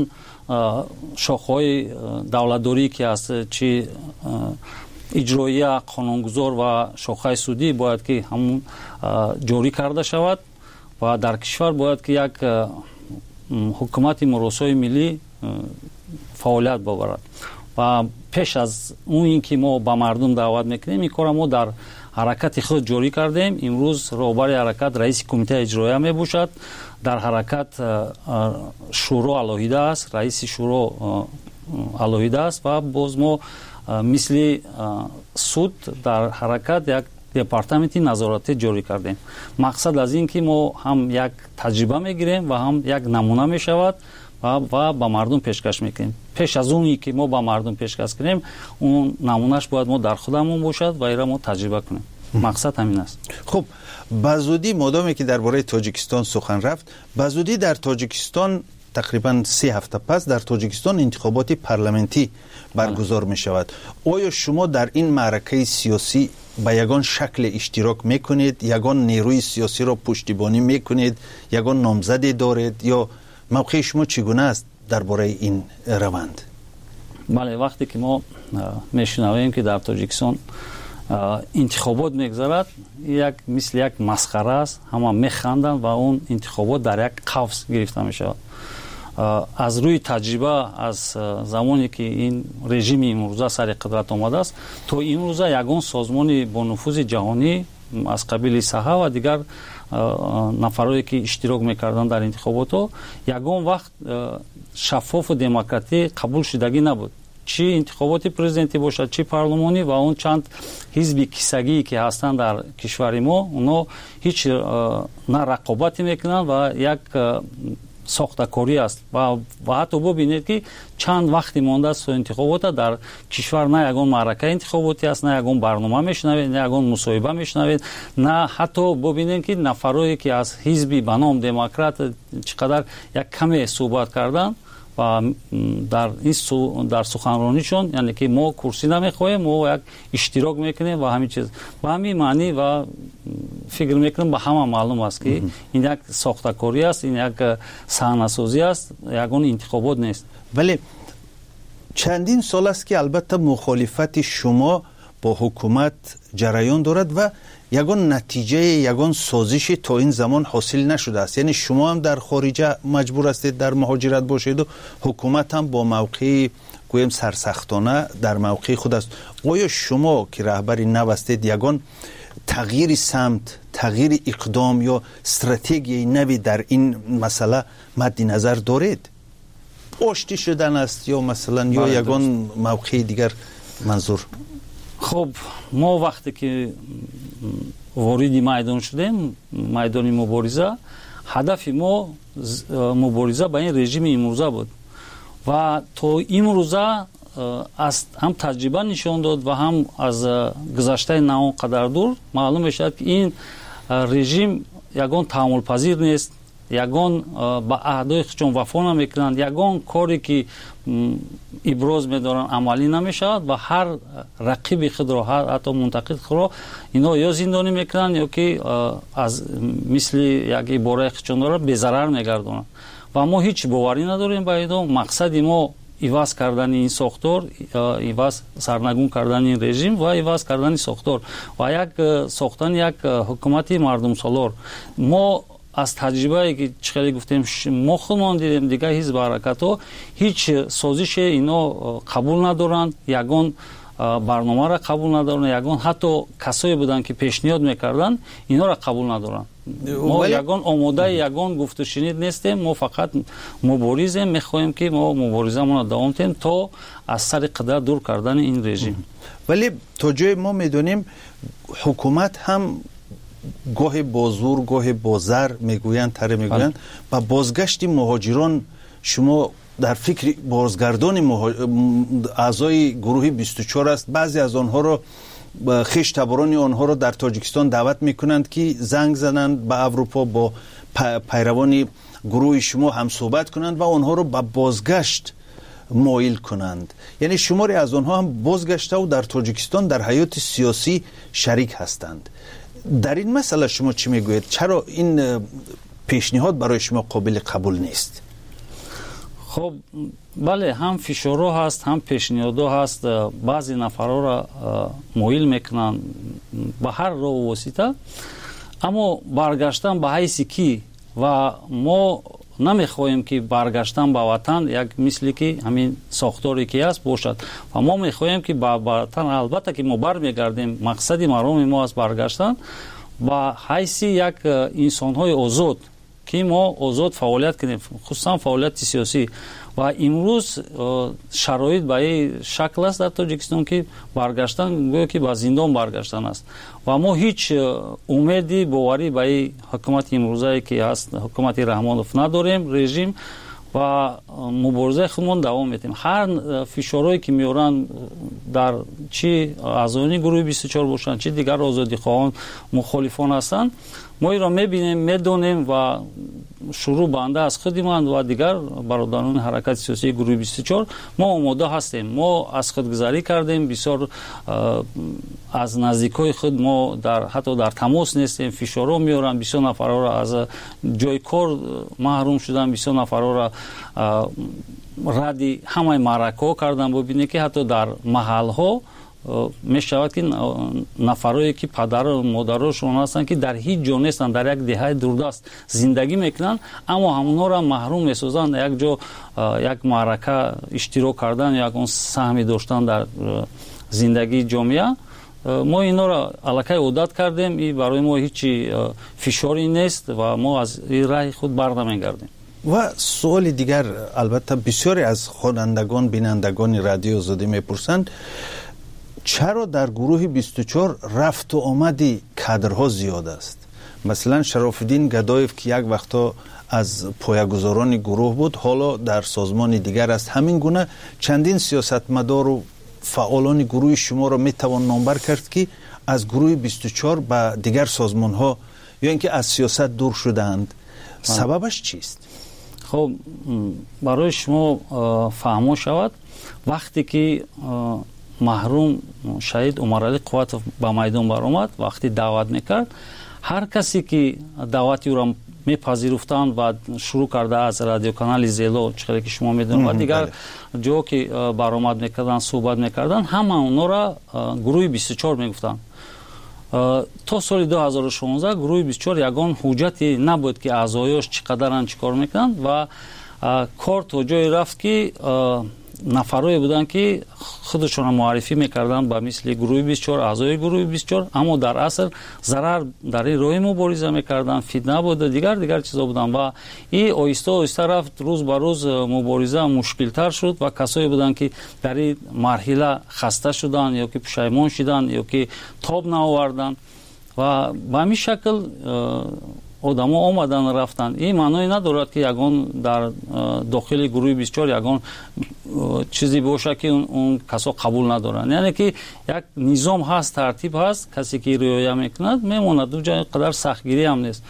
шохҳои давлатдорӣ ки аст, чӣ иҷроия, қонунгузор ва шохаи судӣ бояд ки ҳамун ҷорӣ карда шавад ва дар кишвар бояд ки як ҳукумати муросои миллӣ фаъолият бобарад. ва пеш аз он ин ки мо ба мардум даъват мекунем, ин кора мо дар ҳаракати худ ҷорӣ кардем. имрӯз роҳбари ҳаракат раиси кумитаи иҷроия мебошад. дар ҳаракат шӯро алоҳида аст, раиси шӯро алоҳида аст ва боз мо мисли суд дар ҳаракат як департаменти назоратӣ ҷорӣ кардем. мақсад аз ин ки мо ҳам як таҷриба мегирем ва ҳам як намуна мешавад ва ба мардум пешкаш мекунем. пеш аз он ки мо ба мардум пешкаш кунем, он намунаш бояд мо дар худамон бошад ва ира мо таҷриба кунем. мақсад ҳамин аст. хуб, ба зудӣ модоме ки дар бораи тоҷикистон сухан рафт, ба зудӣ дар тоҷикистон тақрибан 3 ҳафта пас дар тоҷикистон интихоботи парламентӣ баргузор мешавад. оё шумо дар ин маъракаи сиёсӣ ба ягон шакле иштирок мекунед, ягон нерӯи сиёсиро пуштибонӣ мекунед, ягон номзаде доред, ё мавқеи шумо чӣ гуна аст дар бораи ин раванд? бале, вақте ки мо мешунавем ки дар тоҷикистон интихобот мегзарад, як мисли як масхара аст, ҳама механданд ва он интихобот дар як қавс гирифта мешавад. аз рӯи таҷриба, аз замоне ки ин режими имрӯза сари қудрат омадааст, то имрӯза ягон созмони бо нуфузи ҷаҳонӣ аз қабили саҳа ва дигар нафарое ки иштирок мекарданд дар интихоботҳо, ягон вақт шаффофу демократӣ қабул шудагӣ набуд. чӣ интихоботи президентӣ бошад, чӣ парлумонӣ ва он чанд ҳизби кисагӣ ки ҳастанд дар кишвари мо, оно ҳеҷ на рақобате мекунанд ва як сохтакорӣ аст ва ҳатто бубинед ки чанд вақти мондааст то интихобота дар кишвар на ягон маъракаи интихоботӣ аст, на ягон барнома мешунавед, на ягон мусоҳиба мешунавед, на ҳатто бубинед ки нафарое ки аз ҳизби ба ном демократ чӣ қадар як каме суҳбат карданд ва дар суханронишон, яъне ки мо курсӣ намехоҳем, мо як иштирок мекунем ва ҳамин чиз ба ҳамин маънӣ ва фикр мекунам ба ҳама маълум аст ки ин як сохтакорӣ аст, ин як саҳнасозӣ аст, ягон интихобот нест. вале чандин сол аст ки албатта мухолифати шумо бо ҳукумат ҷараён дорад ва ягон натиҷае, ягон созиши то ин замон ҳосил нашудааст. яъне шумо ҳам дар хориҷа маҷбур ҳастед дар муҳоҷират бошеду ҳукумат ҳам бо мавқеи гӯем сарсахтона дар мавқеи худ аст. оё шумо ки раҳбари нав ҳастед ягон тағйири самт, тағйири иқдом ё стратегияи нави дар ин масъала мадди назар доред? оштӣ шудан аст ё масалан ё ягон мавқеи дигар манзур? хуб, мо вақте ки вориди майдон шудем, майдони мубориза, ҳадафи мо мубориза ба ин режими имрӯза буд ва то имрӯза از هم تجربه نشان داد و هم از گذشته نه آنقدر دور معلوم میشد که این رژیم یگان تحمل پذیر نیست، یگان با عهدهای خودشون وفا نمیکنند، یگان کاری که ابراز میدارن عملی نمیشود و هر رقیب خود را حتی منتقد خود را اینا یا زندانی میکنند یا که از مثل یک عباره خودشون را به ضرر میگردونند و ما هیچ باوری نداریم به اینا. مقصد ما ایواز کردن این ساختار، ایواز سرنگون کردن این رژیم و ایواز کردن ساختار و یک ساختن یک حکومت مردم سالار. ما از تجربه که چخیلی گفتیم ما خودمان دیدیم دیگه حزب حرکت ها هیچ سازش اینا قبول ندارند، یگان برنامه را قبول ندارند، یگان حتی کسایی بودن که پیشنهاد میکردن اینا را قبول ندارند. ما یگان آماده یگان گفت و شنید نیستیم، ما فقط مبارزیم، میخواهیم که ما مبارزمون را دوام دهیم تا از سر قدرت دور کردن این رژیم. ولی تا جای ما میدونیم حکومت هم گاه با زور گاه با زر میگویند تره میگویند و بازگشت مهاجران شما در فکر بازگردان اعضای گروه 24 است. بعضی از آنها را خویش تباران آنها را در تاجیکستان دعوت میکنند که زنگ زنند به اروپا با پیروان گروه شما هم صحبت کنند و آنها را به بازگشت مایل کنند. یعنی شماری از آنها هم بازگشته و در تاجیکستان در حیات سیاسی شریک هستند. در این مسئله شما چی میگوید؟ چرا این پیشنهاد برای شما قابل قبول نیست؟ خب بله، هم فشارها هست هم پیشنهادها هست. بعضی نفرها را مایل میکنن به هر راه و واسطه، اما برگشتن به حیثی کی و ما نمیخواهیم که برگشتن به وطن یک مثلی که همین ساختاری که است باشد و ما میخواهیم که به وطن البته که ما برمیگردیم، مقصد مرام ما است برگشتن به حیث یک انسان‌های آزاد که ما آزاد فعالیت کنیم، خصوصا فعالیت سیاسی. و امروز شرایط به این شکل است در تاجیکستان که برگشتن گویا که به زندان برگشتن است و ما هیچ امیدی باوری به این حکومت امروزی که هست حکومت رحمانوف نداریم رژیم و مبارزه خودمون دوام میدیم. هر فشارهایی که میارن در چی اعضای گروه 24 باشن چی دیگر آزادی خواهان مخالفان هستند، ما این را میبینیم میدونیم و شروع بنده از خودمان و دیگر برادران حرکت سیاسی گروه 24 ما آماده هستیم. ما از خودگذاری کردیم، بسیار از نزدیکای خود ما حتی در تماس نیستیم، فشارها میارن، بسیار نفرها را از جای کار محروم شدن، بسیار نفرها را ردی همه معرکه کردن. ببینید که حتی در محل ها می شود که نفرایی که پدر و مادرشون هستند که در هیچ جا نیستن، در یک دهه دوردست زندگی میکنن، اما همونها را محروم میسازند یک جا یک معرکه اشتراک کردن یا یک سهمی داشتن در زندگی جامعه. ما اینا را الکی عادت کردیم، این برای ما هیچ فشاری نیست و ما از این راه خود برنمیگردیم. و سوال دیگر، البته بسیاری از خوانندگان بینندگان رادیو آزادی میپرسند چرا در گروه 24 رفت و آمدی کادرها زیاد است؟ مثلا شرافالدین گدایف که یک وقتا از پایه‌گذاران گروه بود حالا در سازمان دیگر است. همین گونه چندین سیاستمدار و فعالان گروه شما را میتوان نامبر کرد که از گروه 24 به دیگر سازمان ها یا اینکه از سیاست دور شدند. سببش چیست؟ خب برای شما فهمو شود وقتی که محروم شهید عمرعلی قوتов به میدان برآمد، وقتی دعوت میکرد هر کسی که دعوتی را میپذیرفتند و شروع کرده از رادیو کانال زیلو چقدر که شما میدونید و دیگر جا که برآمد میکردن صحبت میکردن همه اونا را گروه 24 میگفتند. تا سال 2016 گروه 24 یگان حجتی نبود که اعضایش چقدرن چیکار میکنند و کار تا جای رفت که نفرایی بودن که خودشون معرفی میکردن با مثل گروه 24 اعضای گروه 24، اما در اصل ضرر در این راه مبارزه میکردن، فتنه بود، دیگر چیزا بودن و این آهسته آهسته رفت روز به روز مبارزه مشکل تر شد و کسایی بودن که در این مرحله خسته شدن یا که پشیمان شدن یا که تاب نآوردن و به همین شکل одамон омадан рафтан. Ин маъное надорад ки ягон дар дохили гурӯҳи 24 ягон чизе бошад ки он касо қабул надоранд. яъне ки як низом ҳаст, тартиб ҳаст, касе ки риоя мекунад мемонад. ҷа қадар сахтгирӣ ҳам нест.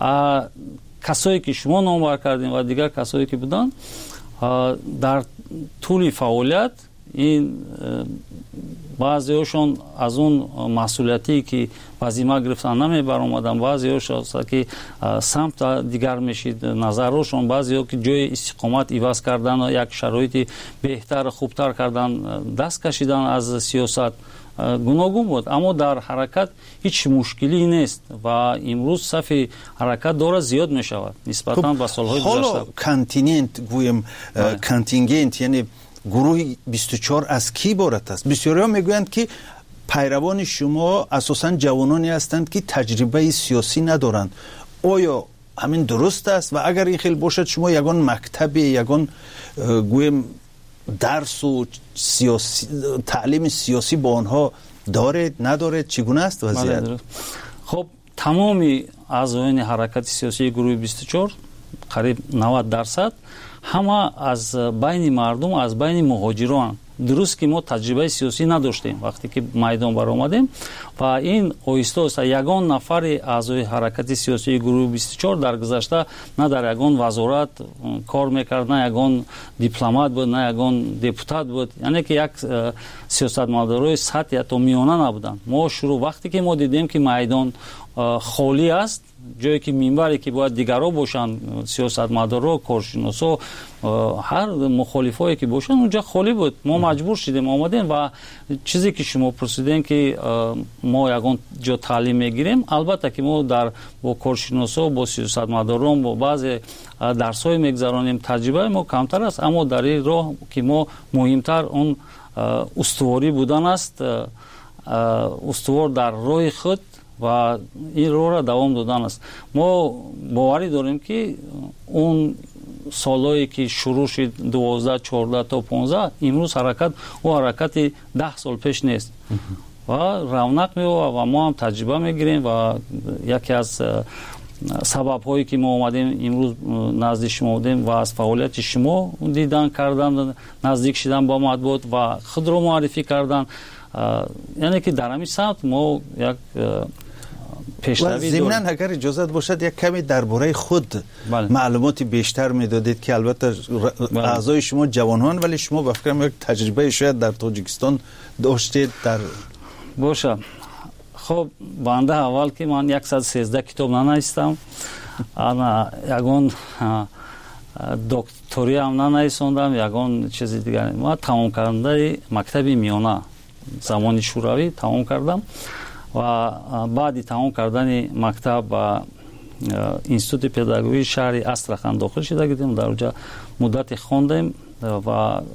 касое ки шумо номбар кардем ва дигар касое ки буданд дар тӯли фаъолият ин баъзеҳошон аз он масъулиятие ки вазима гирифтан намебаромаданд, баъзеҳошон ки самта дигар мешид назарҳошон, баъзеҳо ки ҷои истиқомат иваз кардан, як шароити беҳтар хубтар кардан даст кашидан аз сиёсат гуногун буд. аммо дар ҳаракат ҳеч мушкилӣ нест ва имрӯз сафи ҳаракат дора зиёд мешавад нисбатан ба солҳои гузашта. ҳоло континент гӯем контингент яъне гурӯҳи 24 аз ки иборат аст? бисёриҳо мегӯянд ки пайравони шумо асосан ҷавононе ҳастанд ки таҷрибаи сиёсӣ надоранд. оё ҳамин дуруст аст? ва агар ин хел бошад шумо ягон мактабе, ягон гӯем дарсу таълими сиёсӣ бо онҳо доред, надоред? чӣ гуна аст вазъият? хоб тамоми аъзоёни ҳаракати сиёсии гурӯҳи 24 қариб 90% ҳама аз байни мардум, аз байни муҳоҷирон. дуруст ки мо таҷрибаи сиёсӣ надоштем вақте ки майдон баромадем ва ин оҳиста оҳиста ягон нафари аъзои ҳаракати сиёсии гурӯҳи 24 дар гузашта на дар ягон вазорат кор мекард, на ягон дипломат буд, на ягон депутат буд, яъне ки як сиёсатмадорои сатҳи ҳатто миёна набуданд. мо шурӯъ вақте ки мо дидем ки майдон холӣ аст, ҷое ки минбаре ки бояд дигарҳо бошанд, сиёсатмадорҳо, коршиносо, ҳар мухолифое ки бошанд, унҷа холӣ буд. мо маҷбур шудем омадем ва чизе ки шумо пурсидем ки мо ягон ҷо таълим мегирем, албатта ки мо бо коршиносо, бо сиёсатмадорон, бо баъзе дарсҳое мегзаронем. таҷрибаи мо камтар аст, аммо дар ин роҳ ки мо муҳимтар он устуворӣ будан аст, устувор дар роҳи худ ва ин роҳро давом додан аст. мо боварӣ дорем ки он солҳое ки шурӯъ шуд 12, 14 то 15, имрӯз ҳаракат ӯ ҳаракати 10 сол пеш нест ва равнақ меёбад ва мо ҳам таҷриба мегирем ва яке аз сабабҳое ки мо омадем имрӯз назди шумо будем ва аз фаъолияти шумо дидан кардан, наздик шудан ба матбуот ва худро муаррифӣ кардан, яъне ки дар ҳамин самт мо як ضمناً اگر اجازت باشد یک کمی درباره خود معلوماتی بیشتر میدادید که البته اعضای شما جوانان ولی شما به فکرم یک تجربه شاید در تاجیکستان داشتید در باشه. خب بنده اول که من 113 کتاب ننوشتم، انا یگان دکتری هم ننوشتم، یگان چیزی دیگر. ما تمام کرده مکتب میانه زمانی شوروی تمام کردم و بعدی تمام کردن مکتب و اینستیتوت پداگوژی شهر استراخان داخل شده بودیم، در اونجا مدت خواندیم و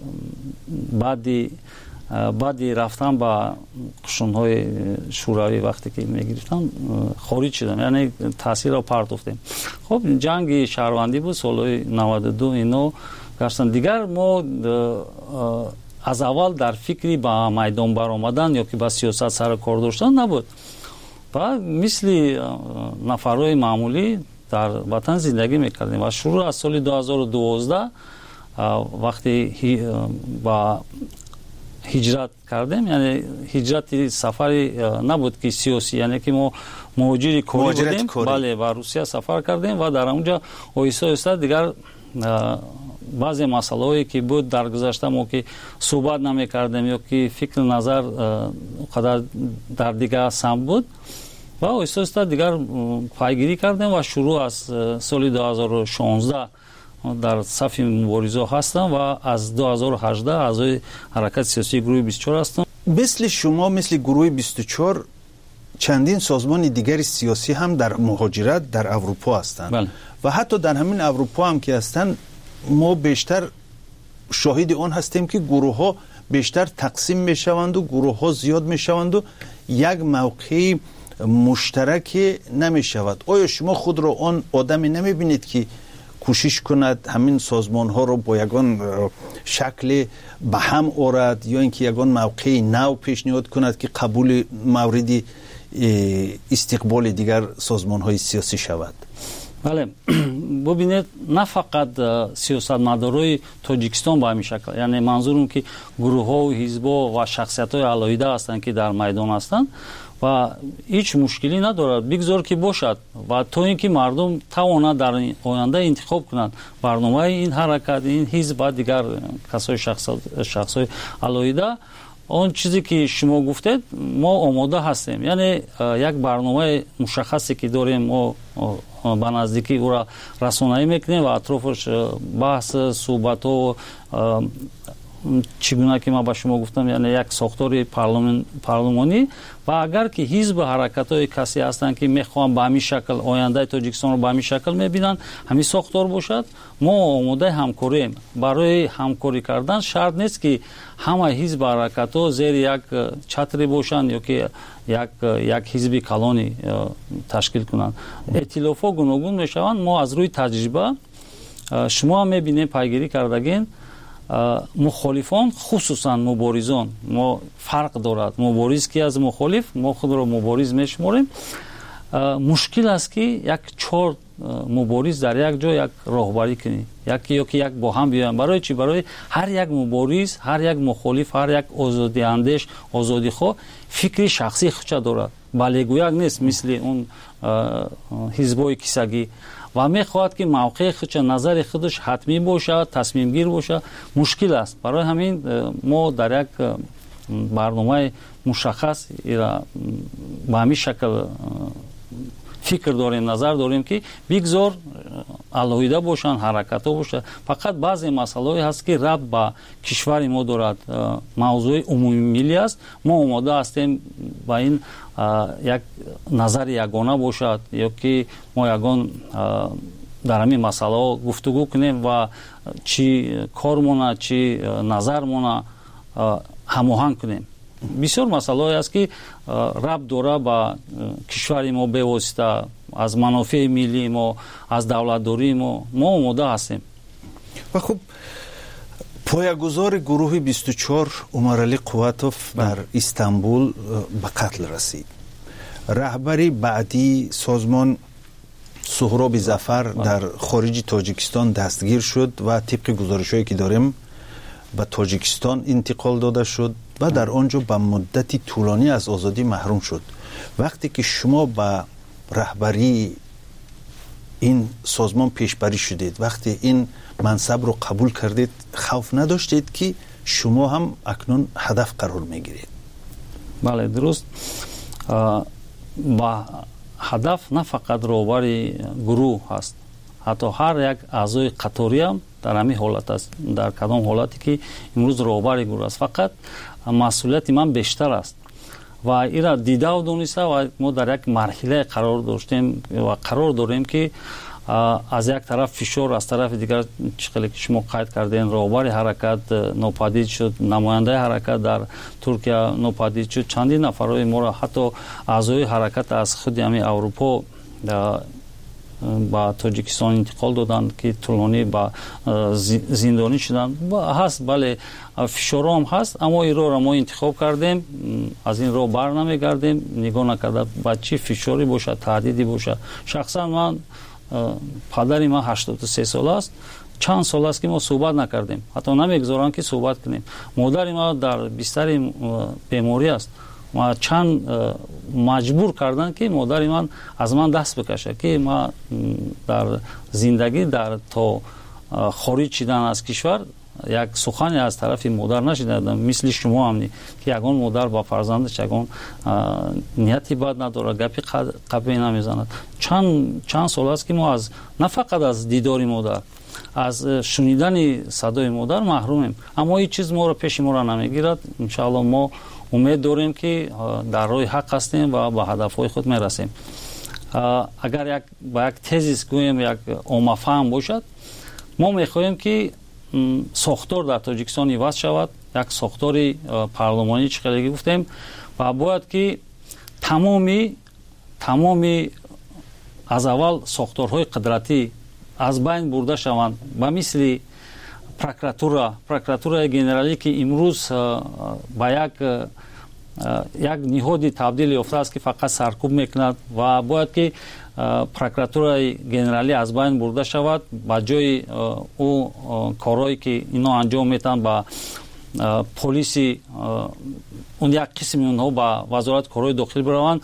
بعدی رفتم با قشون‌های شوروی وقتی که میگرفتم خارج شدم، یعنی تاثیر رو پرداختیم. خب جنگ شهروندی بود سالهای 92 اینو گشتن. دیگر ما از اول در فکری با میدان برآمدن یا که با سیاست سر کار داشتن نبود و مثل نفرهای معمولی در وطن زندگی میکردیم و شروع از سال 2012 وقتی با هجرت کردیم، یعنی هجرت سفری نبود که سیاسی، یعنی که ما مهاجر کاری بودیم، بله، و روسیه سفر کردیم و در اونجا آهسته آهسته دیگر بعضی مسائلی که بود در گذشته ما که صحبت نمی‌کردیم یا که فکر نظر قدر در دیگر سم بود و آهسته آهسته دیگر پیگیری کردیم و شروع از سال 2016 در صف مبارزه هستم و از 2018 اعضای حرکت سیاسی گروه 24 هستم. مثل شما، مثل گروه 24 چندین سازمان دیگر سیاسی هم در مهاجرت در اروپا هستند و حتی در همین اروپا هم که هستند ما بیشتر شاهد آن هستیم که گروه ها بیشتر تقسیم می شوند و گروه ها زیاد می شوند و یک موقع مشترک نمی شود. آیا شما خود را آن آدمی نمی بینید که کوشش کند همین سازمان ها رو با یگان شکل به هم آورد یا اینکه یگان موقع نو پیشنهاد کند که قبول موردی استقبال دیگر سازمان های سیاسی شود؟ بله ببینید نه فقط سیاستمدارای تاجیکستان به همین شکل، یعنی منظورم که گروه ها و حزب ها و شخصیت های علاهیده هستند که در میدان هستند و هیچ مشکلی ندارد بگذار که باشد و تا اینکه مردم توانند در آینده انتخاب کنند برنامه این حرکت این حزب و دیگر کسای شخصای علاهیده. اون چیزی که شما گفتید ما آماده هستیم، یعنی یک برنامه مشخصی که داریم ما به نزدیکی او را رسانه‌ای میکنیم و اطرافش بحث صحبت و چگونه که ما به شما گفتم یعنی یک ساختار پارلمانی و اگر که حزب حرکت های کسی هستند که میخوان به همین شکل آینده تاجیکستان رو به همین شکل میبینن همین ساختار باشد ما آماده همکاریم. برای همکاری کردن شرط نیست که همه حزب حرکت ها زیر یک چتری باشند یا که یک حزب کلانی تشکیل کنند. ائتلاف ها گوناگون میشوند. ما از روی تجربه شما هم میبینید پیگیری کردگین مخالفان خصوصا مبارزان ما فرق دارد. مبارز که از مخالف ما خود را مبارز میشماریم. مشکل است که یک 4 مبارز در یک جا یک راهبری کنی یکی یک با هم بیان. برای چی؟ برای هر یک مبارز هر یک مخالف هر یک آزادی اندیش آزادی خواه فکری شخصی خودش دارد بله گویک نیست مثل اون حزبای کیسگی و میخواهد که موقع خودش نظر خودش حتمی باشه تصمیم گیر باشه. مشکل است. برای همین ما در یک برنامه مشخص به همین شکل فکر داریم نظر داریم که بگذار علاهیده باشن حرکت ها باشه. فقط بعضی مسائل هست که ربط به کشور ما دارد موضوع عمومی ملی است. ما آماده هستیم با این یک نظر یگانه باشد یا که ما یگان در همین مسئله گفتگو کنیم و چی کارمونه چی نظرمونه هماهنگ کنیم. بسیار مسئله است که ربط داره با کشور ما به واسطه از منافع ملی ما از دولتداری ما آماده هستیم. و خب پایه‌گذار گروه 24 عمرعلی قوتوف در استانبول به قتل رسید. رهبری بعدی سازمان سهراب ظفر در خارج تاجیکستان دستگیر شد و طبق گزارش‌هایی که داریم به تاجیکستان انتقال داده شد و در آنجا به مدتی طولانی از آزادی محروم شد. وقتی که شما به رهبری این سازمان پیشبری شدید وقتی این منصب رو قبول کردید خوف نداشتید که شما هم اکنون هدف قرار میگیرید؟ بله درست. با هدف نه فقط رهبری گروه هست حتی هر یک اعضای قطاری هم در همین حالت است. در کدام حالتی که امروز رهبر گروه است فقط مسئولیت من بیشتر است و ایرا دیده و دونسته و ما در یک مرحله قرار داشتیم و قرار داریم که از یک طرف فشار از طرف دیگر چقدر که شما قید کردین رهبر حرکت ناپدید شد نماینده حرکت در ترکیه ناپدید شد چندین نفرای ما را حتی اعضای حرکت از خود همین اروپا با تاجیکستان انتقال دادند که طولانی با زندانی شدند هست. بله فشار هم هست اما این را ما انتخاب کردیم از این راه بر نمیگردیم نگاه نکرده با چی فشاری باشه تهدیدی باشه. شخصا من پدری من 83 سال است چند سال است که ما صحبت نکردیم حتی نمیگذارن که صحبت کنیم. مادر ما در بستر بیماری است ما چند مجبور کردن که مادر من از من دست بکشه که ما در زندگی در تا خارج شدن از کشور یک سخنی از طرف مادر نشیدم مثل شما هم که یگان مادر با فرزندش یگان نیتی بد نداره گپی قبی نمیزند. چند سال است که ما از نه فقط از دیدار مادر از شنیدن صدای مادر محرومیم اما این چیز ما را پیش ما را نمیگیرد. ان شاء الله ما امید داریم که در راه حق هستیم و به هدفهای خود میرسیم. اگر با یک تزیس گویم یک عامه فهم باشد ما میخواهیم که ساختار در تاجیکستان عوض شود یک ساختار پارلمانی چقدر گفتیم و باید که تمامی از اول ساختارهای قدرتی از بین برده شوند و مثل پروکراتور گنرالی که امروز با یک як ниҳоди табдил ёфта аст ки фақат саркӯб мекунад ва бояд ки прокуратураи генералӣ аз байн бурда шавад ба ҷои ӯ корҳое ки ино анҷом метиҳанд ба полиси он як қисми онҳо ба вазорати корҳои дохилӣ бираванд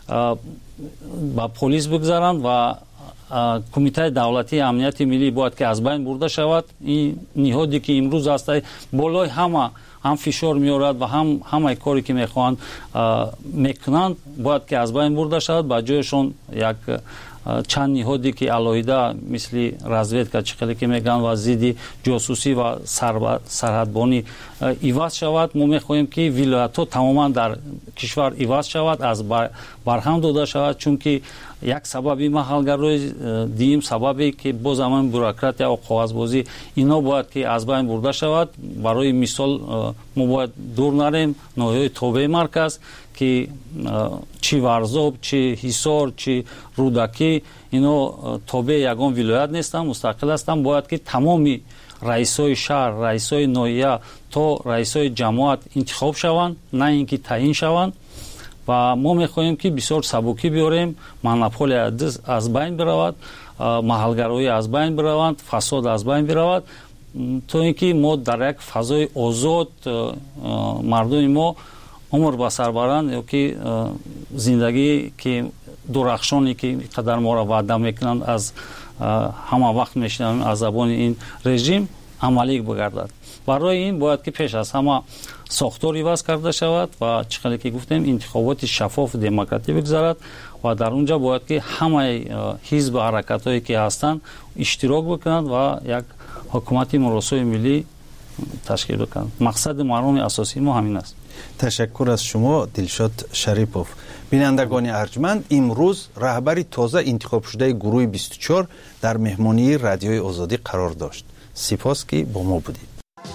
ба полис бигзаранд ва кумитаи давлатии амнияти миллӣ бояд ки аз байн бурда шавад. ин ниҳоде ки имрӯз аст болои ҳама ҳам фишор меорад ва ҳамаи коре ки мехоҳанд мекунанд бояд ки аз байн бурда шавад. ба ҷояшон як чанд ниҳоде ки алоҳида мисли разведка чихеле ки мегӯянд ва зидди ҷосусӣ ва сарҳадбонӣ иваз шавад. мо мехоҳем ки вилоятҳо тамоман дар кишвар иваз шавад, аз барҳам дода шавад, чунки як сабаби маҳалгарои дим сабабе ки боз ҳаман бюрократия ва коғазбозӣ ино бояд ки аз байн бурда шавад. барои мисол мо бояд дур нарем ноҳияи тобеи марказ ки чи варзоб, чи ҳисор, чи рудакӣ ино тобеи ягон вилоят нестанд, мустақил ҳастанд. бояд ки тамоми раисои шаҳр, раисои ноҳия то раисои ҷамоат интихоб шаванд, на ин ки таъин шаванд. ва мо мехоҳем ки бисёр сабукӣ биёрем, монополия аз байн биравад, маҳалгароӣ аз байн бираванд, фасод аз байн биравад, то ин ки мо дар як фазои озод мардуми мо умр ба сар баранд ёки зиндагӣ ки дурахшоне ки қадар моро ваъда мекунанд аз ҳама вақт мешунавем аз забони ин режим амалӣ бигардад. барои ин бояд ки пеш аз ҳама сохтор иваз карда шавад ва чӣ қадр ки гуфтем интихоботи шаффофу демократӣ бигзарад ва дар он ҷо бояд ки ҳамаи ҳизбу ҳаракатҳое ки ҳастанд иштирок бикунанд ва як ҳукумати муросои миллӣ ташкил бикунанд. мақсади марҳуми асосии мо ҳамин аст. ташаккур аз шумо дилшод шарипов. бинандагони арҷманд, имрӯз раҳбари тоза интихобшудаи гурӯҳи 24 дар меҳмонии радиои озодӣ қарор дошт. сипос ки бо мо будед.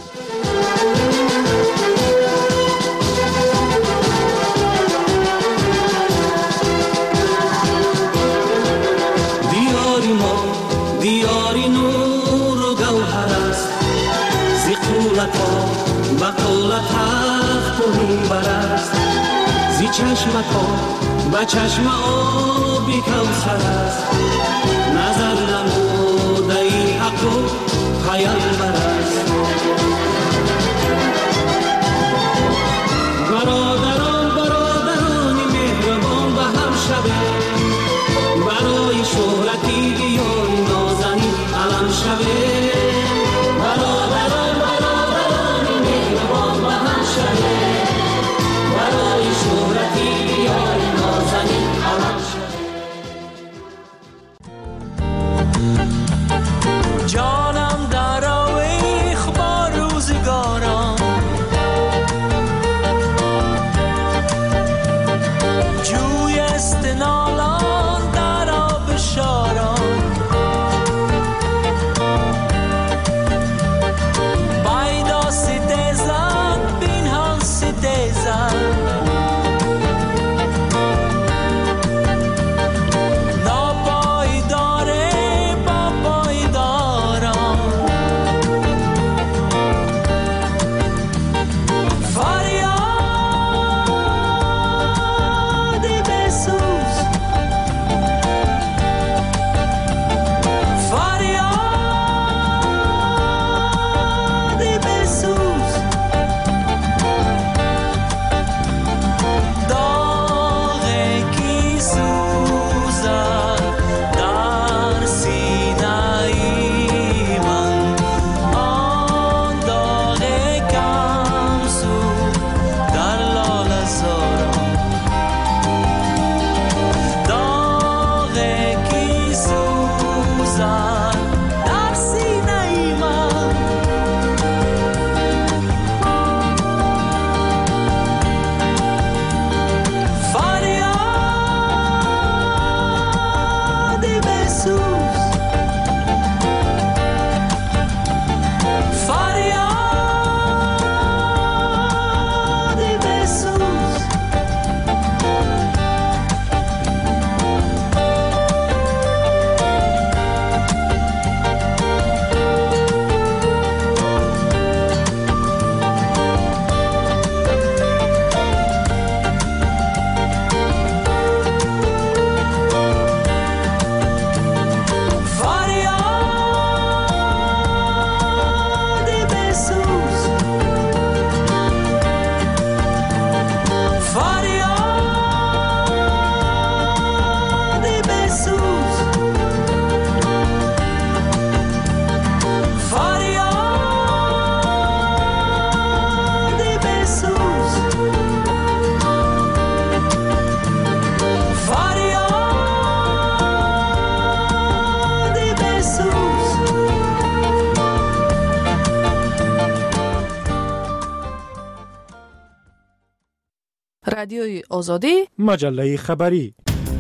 دیاری نور و گوهر است زی قولت ها بقولت تخت و منبر است زی چشمت ها به چشم آبی کوثر است نظر نموده ای حق و پیامبر است برادران مهربان به هم شبه برای شهرتی دیاری نازنین علم شبه برادران مهربان به هم شبه برای شهرتی دیاری نازنین علم شبه جانم در آوی رادیوی آزادی، مجله خبری.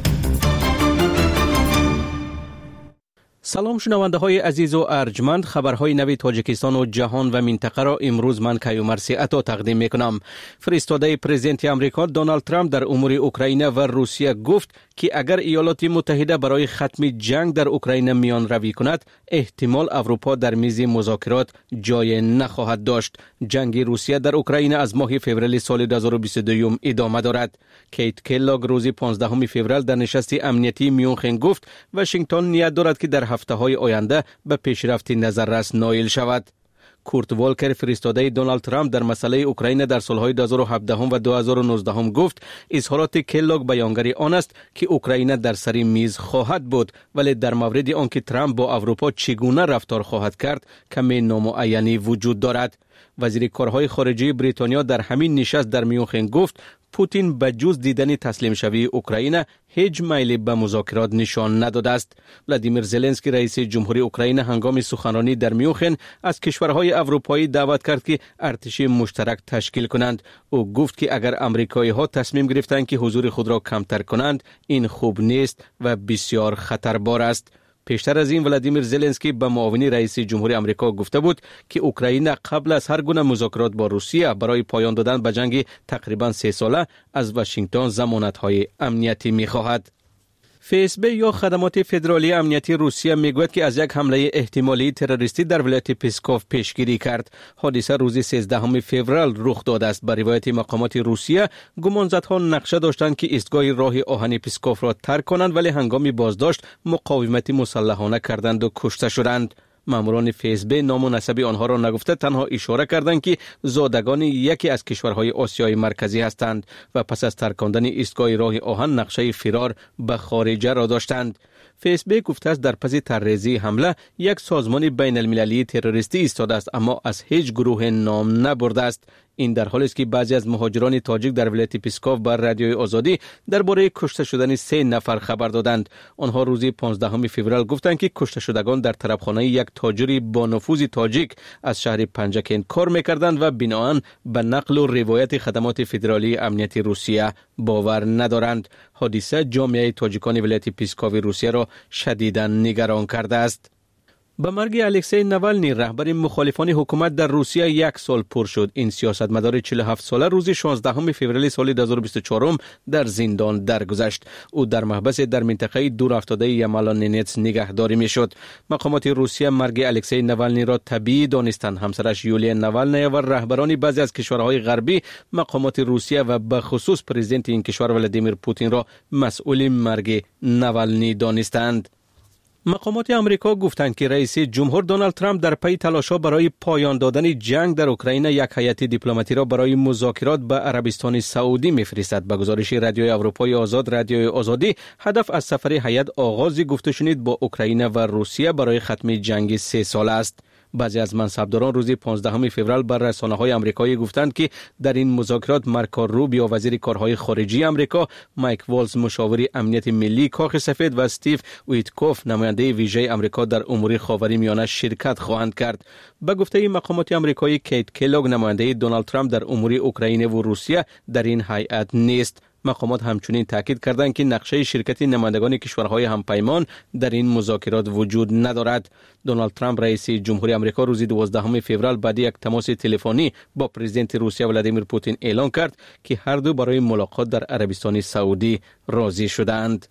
سلام شنونده های عزیز و ارجمند، خبرهای نوی تاجیکستان و جهان و منطقه را امروز من کیومرث عطا تقدیم میکنم. فرستاده پرزیدنت آمریکا دونالد ترامپ در امور اوکراین و روسیه گفت که اگر ایالات متحده برای ختم جنگ در اوکراین میان روی کند، احتمال اروپا در میز مذاکرات جای نخواهد داشت. جنگ روسیه در اوکراین از ماه فوریه سال 2022 ادامه دارد. کیت کلاگ روز 15 فوریه در نشست امنیتی میونخن گفت واشنگتن نیت دارد که در هفته‌های آینده به پیشرفت نظررس نائل شود. کورت والکر فرستاده دونالد ترامپ در مسئله اوکراین در سالهای 2017 و 2019 گفت اظهارات کلاگ بیانگر آن است که اوکراین در سر میز خواهد بود، ولی در مورد آنکه ترامپ با اروپا چگونه رفتار خواهد کرد کمی نامعینی وجود دارد. وزیر کارهای خارجه بریتانیا در همین نشست در میونخن گفت پوتین به جز دیدن تسلیم شوی اوکراین هیچ میل به مذاکرات نشان نداده است. ولادیمیر زلنسکی رئیس جمهوری اوکراین هنگام سخنرانی در میونخن از کشورهای اروپایی دعوت کرد که ارتش مشترک تشکیل کنند. او گفت که اگر آمریکایی ها تصمیم گرفتند که حضور خود را کمتر کنند، این خوب نیست و بسیار خطربار است. پیشتر از این ولادیمیر زلنسکی به معاون رئیس جمهوری آمریکا گفته بود که اوکراین قبل از هر گونه مذاکرات با روسیه برای پایان دادن به جنگ تقریبا 3 ساله از واشنگتن ضمانت‌های امنیتی می‌خواهد. فیسبی یا خدمات فدرالی امنیتی روسیه میگوید که از یک حمله احتمالی تروریستی در ولایت پسکوف پیشگیری کرد. حادثه روز 13 فوریه رخ داده است. بر روایت مقامات روسیه، گمانزدها نقشه داشتند که ایستگاه راه آهن پسکوف را ترک کنند، ولی هنگام بازداشت مقاومت مسلحانه کردند و کشته شدند. ماموران فیسبی نام و نسب آنها را نگفته، تنها اشاره کردند که زادگان یکی از کشورهای آسیای مرکزی هستند و پس از ترکاندن ایستگاه راه آهن نقشه فرار به خارجه را داشتند. فیسبوک گفته است در پس طرح‌ریزی حمله یک سازمان بین المللی تروریستی ایستاده است، اما از هیچ گروه نام نبرده است. این در حالی است که بعضی از مهاجران تاجیک در ولایت پسکوف بر رادیوی آزادی درباره کشته شدن 3 نفر خبر دادند. آنها روز 15 فوریه گفتند که کشته شدگان در طرفخانه یک تاجر با نفوذ تاجیک از شهر پنجکن کار می‌کردند و بنااً به نقل و روایت خدمات فدرالی امنیتی روسیه باور ندارند. حادثه جامعه تاجیکان ولایت پسکوف روسیه را شدیداً نگران کرده است. با مرگ الکسی نوالنی رهبر مخالفان حکومت در روسیه 1 سال پر شد. این سیاستمدار 47 ساله روز 16 فوریه سال 2024 در زندان درگذشت. او در محبس در منطقه دور افتاده یامالانینتس نگهداری میشد. مقامات روسیه مرگ الکسی نوالنی را طبیعی دانستند. همسرش یولیا نوالنایا و رهبران بعضی از کشورهای غربی مقامات روسیه و به خصوص پرزیدنت این کشور ولادیمیر پوتین را مسئول مرگ نوالنی دانستند. مقامات آمریکا گفتند که رئیس جمهور دونالد ترامپ در پی تلاش‌ها برای پایان دادن جنگ در اوکراین یک هیئت دیپلماتی را برای مذاکرات به عربستان سعودی می‌فرستد. به گزارش رادیوی اروپای آزاد رادیوی آزادی، هدف از سفر هیئت آغاز گفت‌وشنید با اوکراین و روسیه برای ختم جنگ 3 ساله است. بعضی از منصبداران روز 15 فوریه بر رسانه‌های آمریکایی گفتند که در این مذاکرات مارکو روبیو وزیر کارهای خارجه آمریکا، مایک والز مشاور امنیت ملی کاخ سفید و استیو ویتکوف نماینده ویژه آمریکا در امور خاورمیانه شرکت خواهند کرد. به گفته مقامات آمریکایی، کیت کلاگ نماینده دونالد ترامپ در امور اوکراین و روسیه در این هیئت نیست. مقامات همچنین تاکید کردند که نقشه شرکت نمایندگان کشورهای همپیمان در این مذاکرات وجود ندارد. دونالد ترامپ رئیس جمهوری آمریکا روز 12 فوریه بعد یک تماس تلفنی با پرزیدنت روسیه ولادیمیر پوتین اعلام کرد که هر دو برای ملاقات در عربستان سعودی راضی شدند.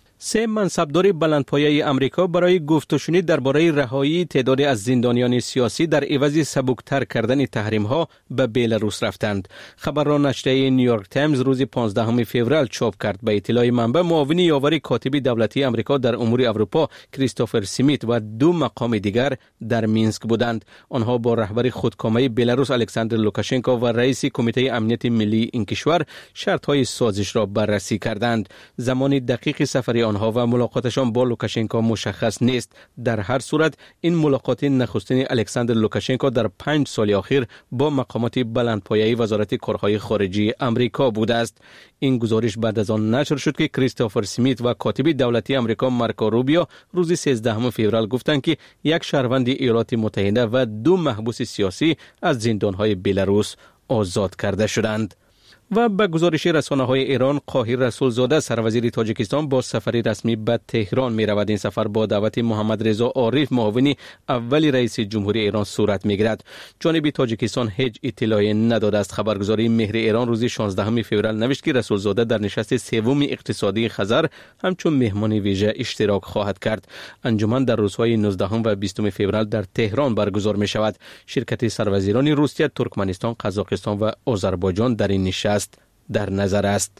3 منصبدار بلندپایه آمریکا برای گفت‌وشنید درباره رهایی تعدادی از زندانیان سیاسی در عوض سبکتر کردن تحریم‌ها به بلاروس رفتند. خبر را نشریه نیویورک تایمز روز 15 فوریه چاپ کرد. به اطلاع منبع، معاون یاور کاتب دولتی آمریکا در امور اروپا کریستوفر سمیت و 2 مقام دیگر در مینسک بودند. آنها با رهبر خودکامه بلاروس الکساندر لوکاشنکو و رئیس کمیته امنیت ملی این کشور شرط‌های سازش را بررسی کردند. زمان دقیق سفر آنها و ملاقاتشان با لوکاشنکو مشخص نیست. در هر صورت این ملاقات نخستین الکساندر لوکاشنکو در 5 سال اخیر با مقامات بلندپایه وزارت کارهای خارجه آمریکا بوده است. این گزارش بعد از آن نشر شد که کریستوفر سمیت و کاتب دولتی آمریکا مارکو روبیو روز 13 فوریه گفتند که یک شهروند ایالات متحده و 2 محبوس سیاسی از زندانهای بلاروس آزاد کرده شدند. و به گزارش رسانه‌های ایران، قاهر رسولزاده سروزیر تاجیکستان با سفری رسمی به تهران می رود. این سفر با دعوت محمد رضا عارف معاون اول رئیس جمهوری ایران صورت می گیرد. جانب تاجیکستان هیچ اطلاعی نداده است. خبرگزاری مهر ایران روز 16 فوریه نوشت که رسولزاده در نشست سوم اقتصادی خزر همچون مهمان ویژه اشتراک خواهد کرد. انجمن در روزهای 19 و 20 فوریه در تهران برگزار می شود. شرکت سروزیران روسیه، ترکمنستان، قزاقستان و آذربایجان در این نشست در نظر است.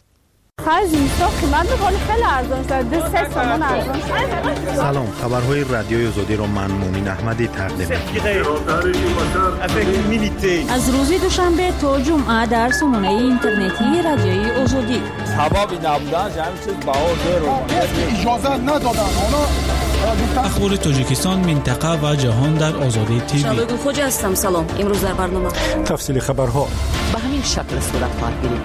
سلام، خبرهای رادیوی آزادی را من مومن احمدی تقدیم می‌کنم. از روز دوشنبه تا جمعه در سامانه اینترنتی رادیوی آزادی. سبب نبودن همین چیز بهار رو اجازه ندادن. اخبار تاجیکستان، منطقه و جهان در آزادی تیوی. شبگون خوج هستم. سلام. امروز در برنامه تفصیل خبرها به همین شکل صورت خواهد گرفت.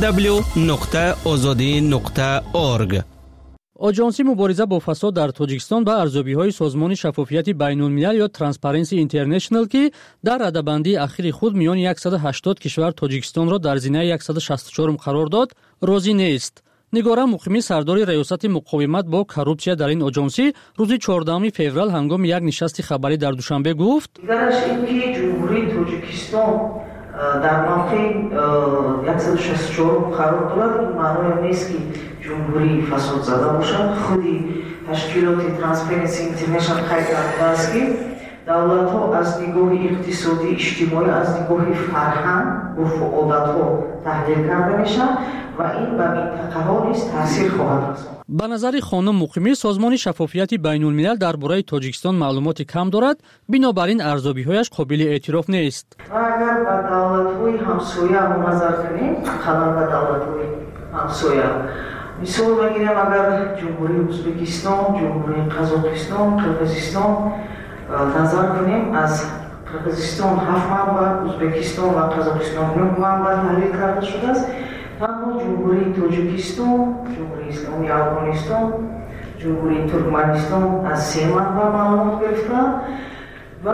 www.azadi.org. آژانس مبارزه با فساد در تاجیکستان به ارزیابی‌های سازمان شفافیت بین‌الملل یا ترانسپرنسی اینترنشنال که در رده‌بندی اخیر خود میان 180 کشور تاجیکستان را در زینه 164 قرار داد، راضی نیست. نگاره مقیمی سردار ریاست مقاومت با کورپسیا در این آژانسی روز 14 فوریه هنگام یک نشست خبری در دوشنبه گفت: دیگرش این که جمهوری تاجیکستان در موقع 164 قرار دارد، این معنی نیست که جمهوری فساد زده باشد. خودی تشکیلات ترانسپرنسی اینترنشنال قید کرده است که دولت‌ها از نگاه اقتصادی، اجتماعی، از نگاه فرهنگ و عادت‌ها تحلیل کرده میشن و این به منطقه‌ها نیز تاثیر خواهد گذاشت. به نظر خانم مقیمی، سازمان شفافیت بین‌الملل درباره تاجیکستان معلومات کم دارد، بنابراین ارزیابی‌هایش قابل اعتراف نیست. و اگر به دولت‌های همسایه نظر کنیم، مثلا به دولت‌های همسایه مثال بگیریم، اگر جمهوری ازبکستان، جمهوری قزاقستان، قرقیزستان نظر کنیم، از قرقیزستان 7 منبع، ازبکستان و قزاقستان 9 منبع تحلیل کرده شده است. تنها جمهوری تاجیکستان، جمهوری اسلامی افغانستان، جمهوری ترکمنستان از 3 منبع معلومات گرفتند و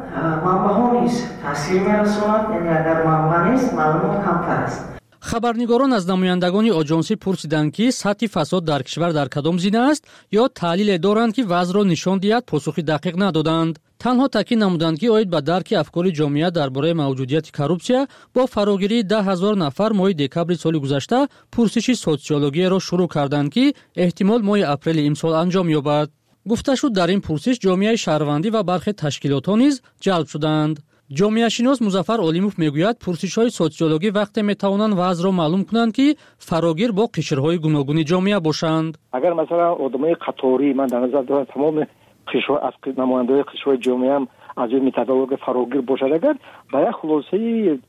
منبع‌ها نیز تاثیر می‌رساند. یعنی اگر منبع نیست، معلومات کمتر است. خبرنگاران از نمایندگان آژانس پرسیدند که سطح فساد در کشور در کدام زینه است یا تحلیل دارند که وضع را نشان دهد، پاسخی دقیق ندادند. تنها تاکید نمودند که اوید به درک افکار جامعه درباره موجودیت کورپسیا با فراگیری 10,000 نفر ماه دکبر سال گذشته پرسش سوسیولوژی را شروع کردند که احتمال ماه اپریل امسال انجام یابد. گفته شد در این پرسش جامعه شهروندی و برخی تشکیلات نیز جلب شدند. جامعه شناس مظفر علیموف میگوید پرسش‌های سوسیولوژی وقتی میتوانند وضع را معلوم کنند که فراگیر با قشرهای گوناگون جامعه باشند. اگر مثلا آدمای قطاری من در نظر دارم تمام قشرها از نمایندگان قشرهای جامعه هم از این متفاوت فراگیر باشد، اگر برای خلاصه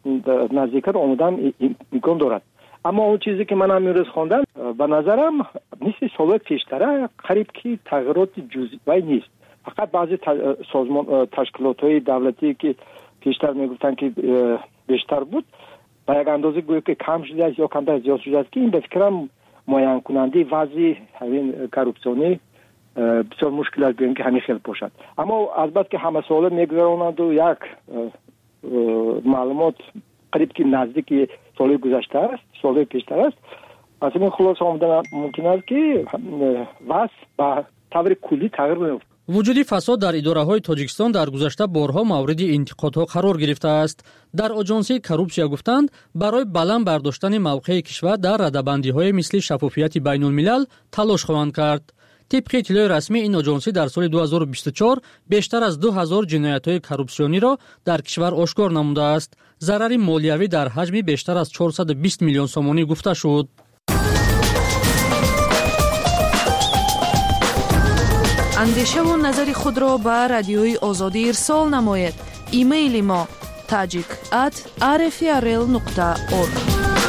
نزدیکتر آمدن امکان دارد. اما اون چیزی که من امروز خواندم به نظرم مثل سال پیشتر قریب که تغییرات جزئی نیست. فقط بعضی سازمان تشکیلات‌های دولتی که پیشتر میگفتن که بیشتر بود با یک اندازه گویا که کم شده است یا کمتر زیاد شده است که این به فکرم معین کننده وضع همین کورپسیونی بسیار مشکل است که همین خیلی باشد. اما البته که همه سوال میگذرانند و یک معلومات قریب که نزدیک سال گذشته است، سال پیشتر است. از این خلاصه آمدن ممکن است که وضع به طور کلی تغییر بیفته. وجود فساد در اداره‌های تاجیکستان در گذشته بارها مورد انتقادها قرار گرفته است. در آژانس کورپسیا گفتند برای بلند برداشتن موقع کشور در رده‌بندی‌های مثل شفافیت بین‌الملل تلاش خواهند کرد. طبق اطلاع رسمی این آژانس در سال 2024 بیشتر از 2000 جنایت‌های کورپسیونی را در کشور آشکار نموده است. ضرر مالیوی در حجم بیشتر از 420 میلیون سومانی گفته شد. اندیشه و نظر خود را به رادیوی آزادی ارسال نمایید. ایمیل ما tajik@rfrl.org.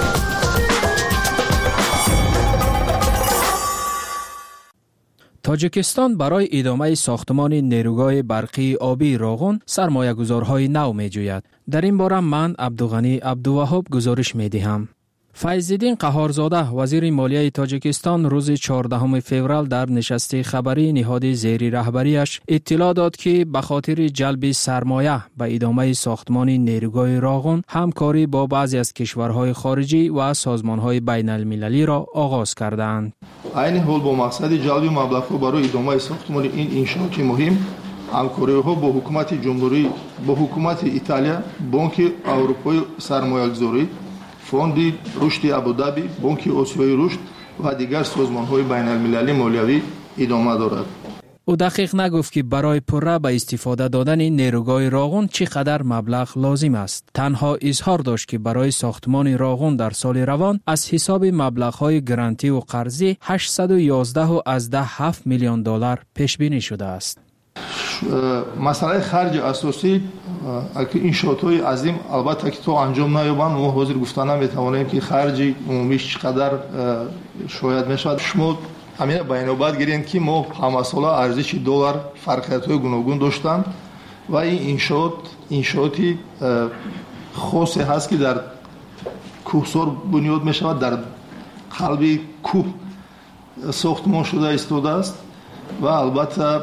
تاجیکستان برای ادامه ساختمان نیروگاه برقی آبی راغون سرمایه‌گذارهای نو می‌جوید. در این باره من عبدالغنی عبدالوهاب گزارش می‌دهم. فیض‌الدین قهارزاده وزیر مالیه تاجیکستان روز 14 فوریه در نشست خبری نهاد زیر رهبریش اطلاع داد که به خاطر جلب سرمایه به ادامه ساختمان نیروگاه راغون همکاری با بعضی از کشورهای خارجی و سازمانهای بین المللی را آغاز کردند. عین حال با مقصد جلب مبلغ‌ها برای ادامه ساختمان این انشاءات مهم همکاری‌ها با حکومت جمهوری با حکومت ایتالیا، بانک اروپایی سرمایه‌گذاری، فوند رشد ابودابی، بانک آسیای رشد و دیگر سازمان‌های بین‌المللی مالیوی ادامه دارد. او دقیق نگفت که برای پره به استفاده دادن نیروگاه راغون چقدر مبلغ لازم است. تنها اظهار داشت که برای ساختمان راغون در سال روان از حساب مبلغ‌های گرانتی و قرضی 811.7 میلیون دلار پیش بینی شده است. مسئله خرج اساسی انشاءات‌های عظیم البته که تو انجام نیابند ما حاضر گفتن نمی‌توانیم که خرج عمومیش چقدر شاید میشود. شما همین بیانات گیرین که ما همساله ارزش دلار فرقیت‌های گوناگون داشتند و این انشاءاتی خاصی هست که در کوهسار بنیاد می‌شود، در قلب کوه ساختمان شده ایستاده است و البته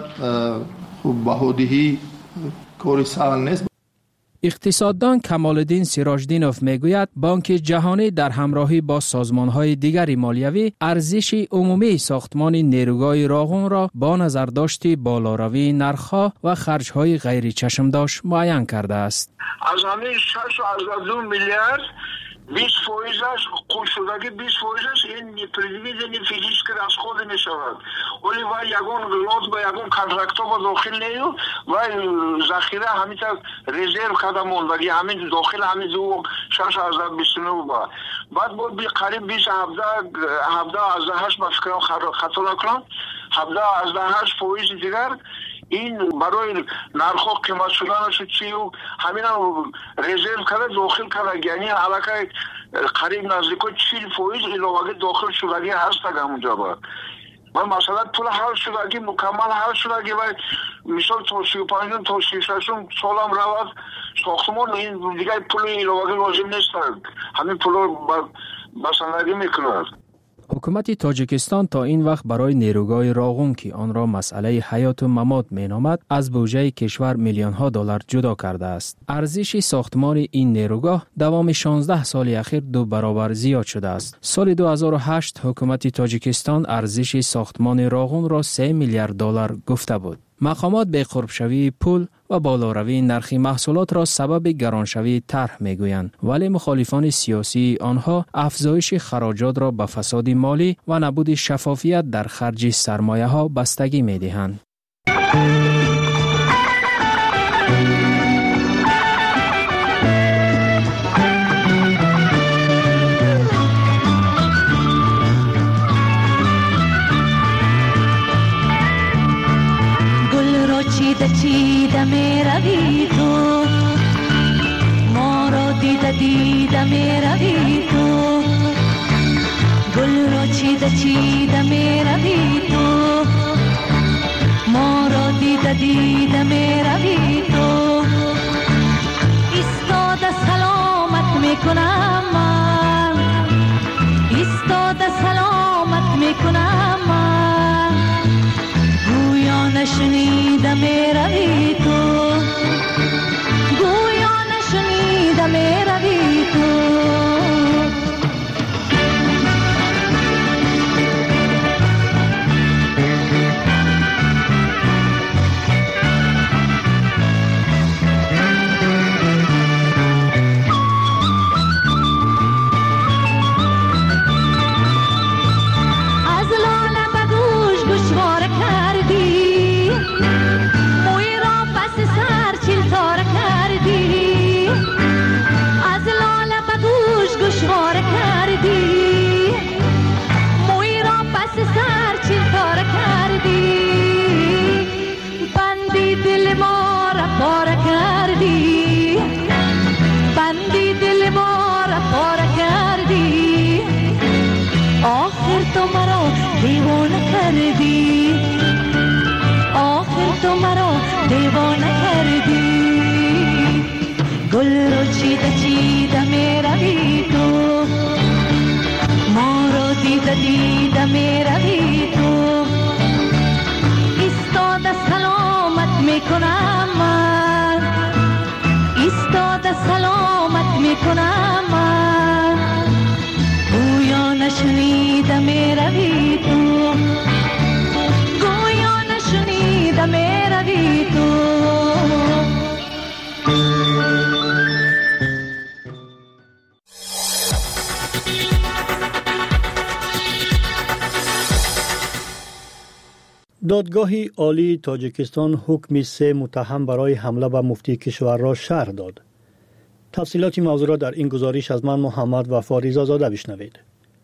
بهادهی کاری سهل نیست. اقتصاددان کمال‌الدین سراج‌دینوف میگوید بانک جهانی در همراهی با سازمان‌های دیگر مالیوی ارزش عمومی ساختمان نیروگاه راغون را با نظرداشت بالاروی نرخ‌ها و خرج‌های غیر چشم‌داش معین کرده است. از همین 6.2 میلیارد 20%ش خود شدگی 20%ش این پریویزنی فیزیک از خود می شود. ولی و یگون لوز با یگون کانترکت با داخل نیو و ذخیره همین تا رزرو کدامون ولی همین داخل همین دو 6.29 با بعد بود بی قریب 17 از 8 ما فکر خطا نکنم 17 از 8% دیگر این برای نرخ قیمت شدنش چیو همین رزرو کرده داخل کرده یعنی علاقه قریب نزدیک 40% علاوه داخل شدگی هست تا اونجا با و مثلا پول حل شدگی مکمل حل شدگی و مثال تا 35 تا 36 سالم رواد ساختمان این دیگه پول علاوه لازم نیست همین پول بسندگی میکنه. حکومت تاجیکستان تا این وقت برای نیروگاه راغون که آن را مسئله حیات و ممات مینامد از بودجه کشور میلیون ها دلار جدا کرده است. ارزش ساختمان این نیروگاه دوام 16 سال اخیر 2 برابر زیاد شده است. سال 2008 حکومت تاجیکستان ارزش ساختمان راغون را 3 میلیارد دلار گفته بود. مقامات به قربشوی پول و بالاروی نرخ محصولات را سبب گرانشوی طرح میگویند، ولی مخالفان سیاسی آنها افزایش خراجات را به فساد مالی و نبود شفافیت در خرج سرمایه ها بستگی میدهند. چیده می روی تو ما را دیده می روی تو گل را چیده می روی تو ما را دیده می روی تو ایستاده سلامت می کنم من ایستاده سلامت می کنم من گویا نشنیده می روی تو گویا نشنیده می روی تو گل رو چیده می روی تو می روی تو ایستاده سلامت می کنم من ایستاده سلامت می کنم من گویا نشنیده می روی تو گویا نشنیده می روی تو دادگاه عالی تاجیکستان حکم 3 متهم برای حمله به مفتی کشور را شرح داد. تفصیلات موضوع را در این گزارش از من محمد وفا ریزازاده بشنوید.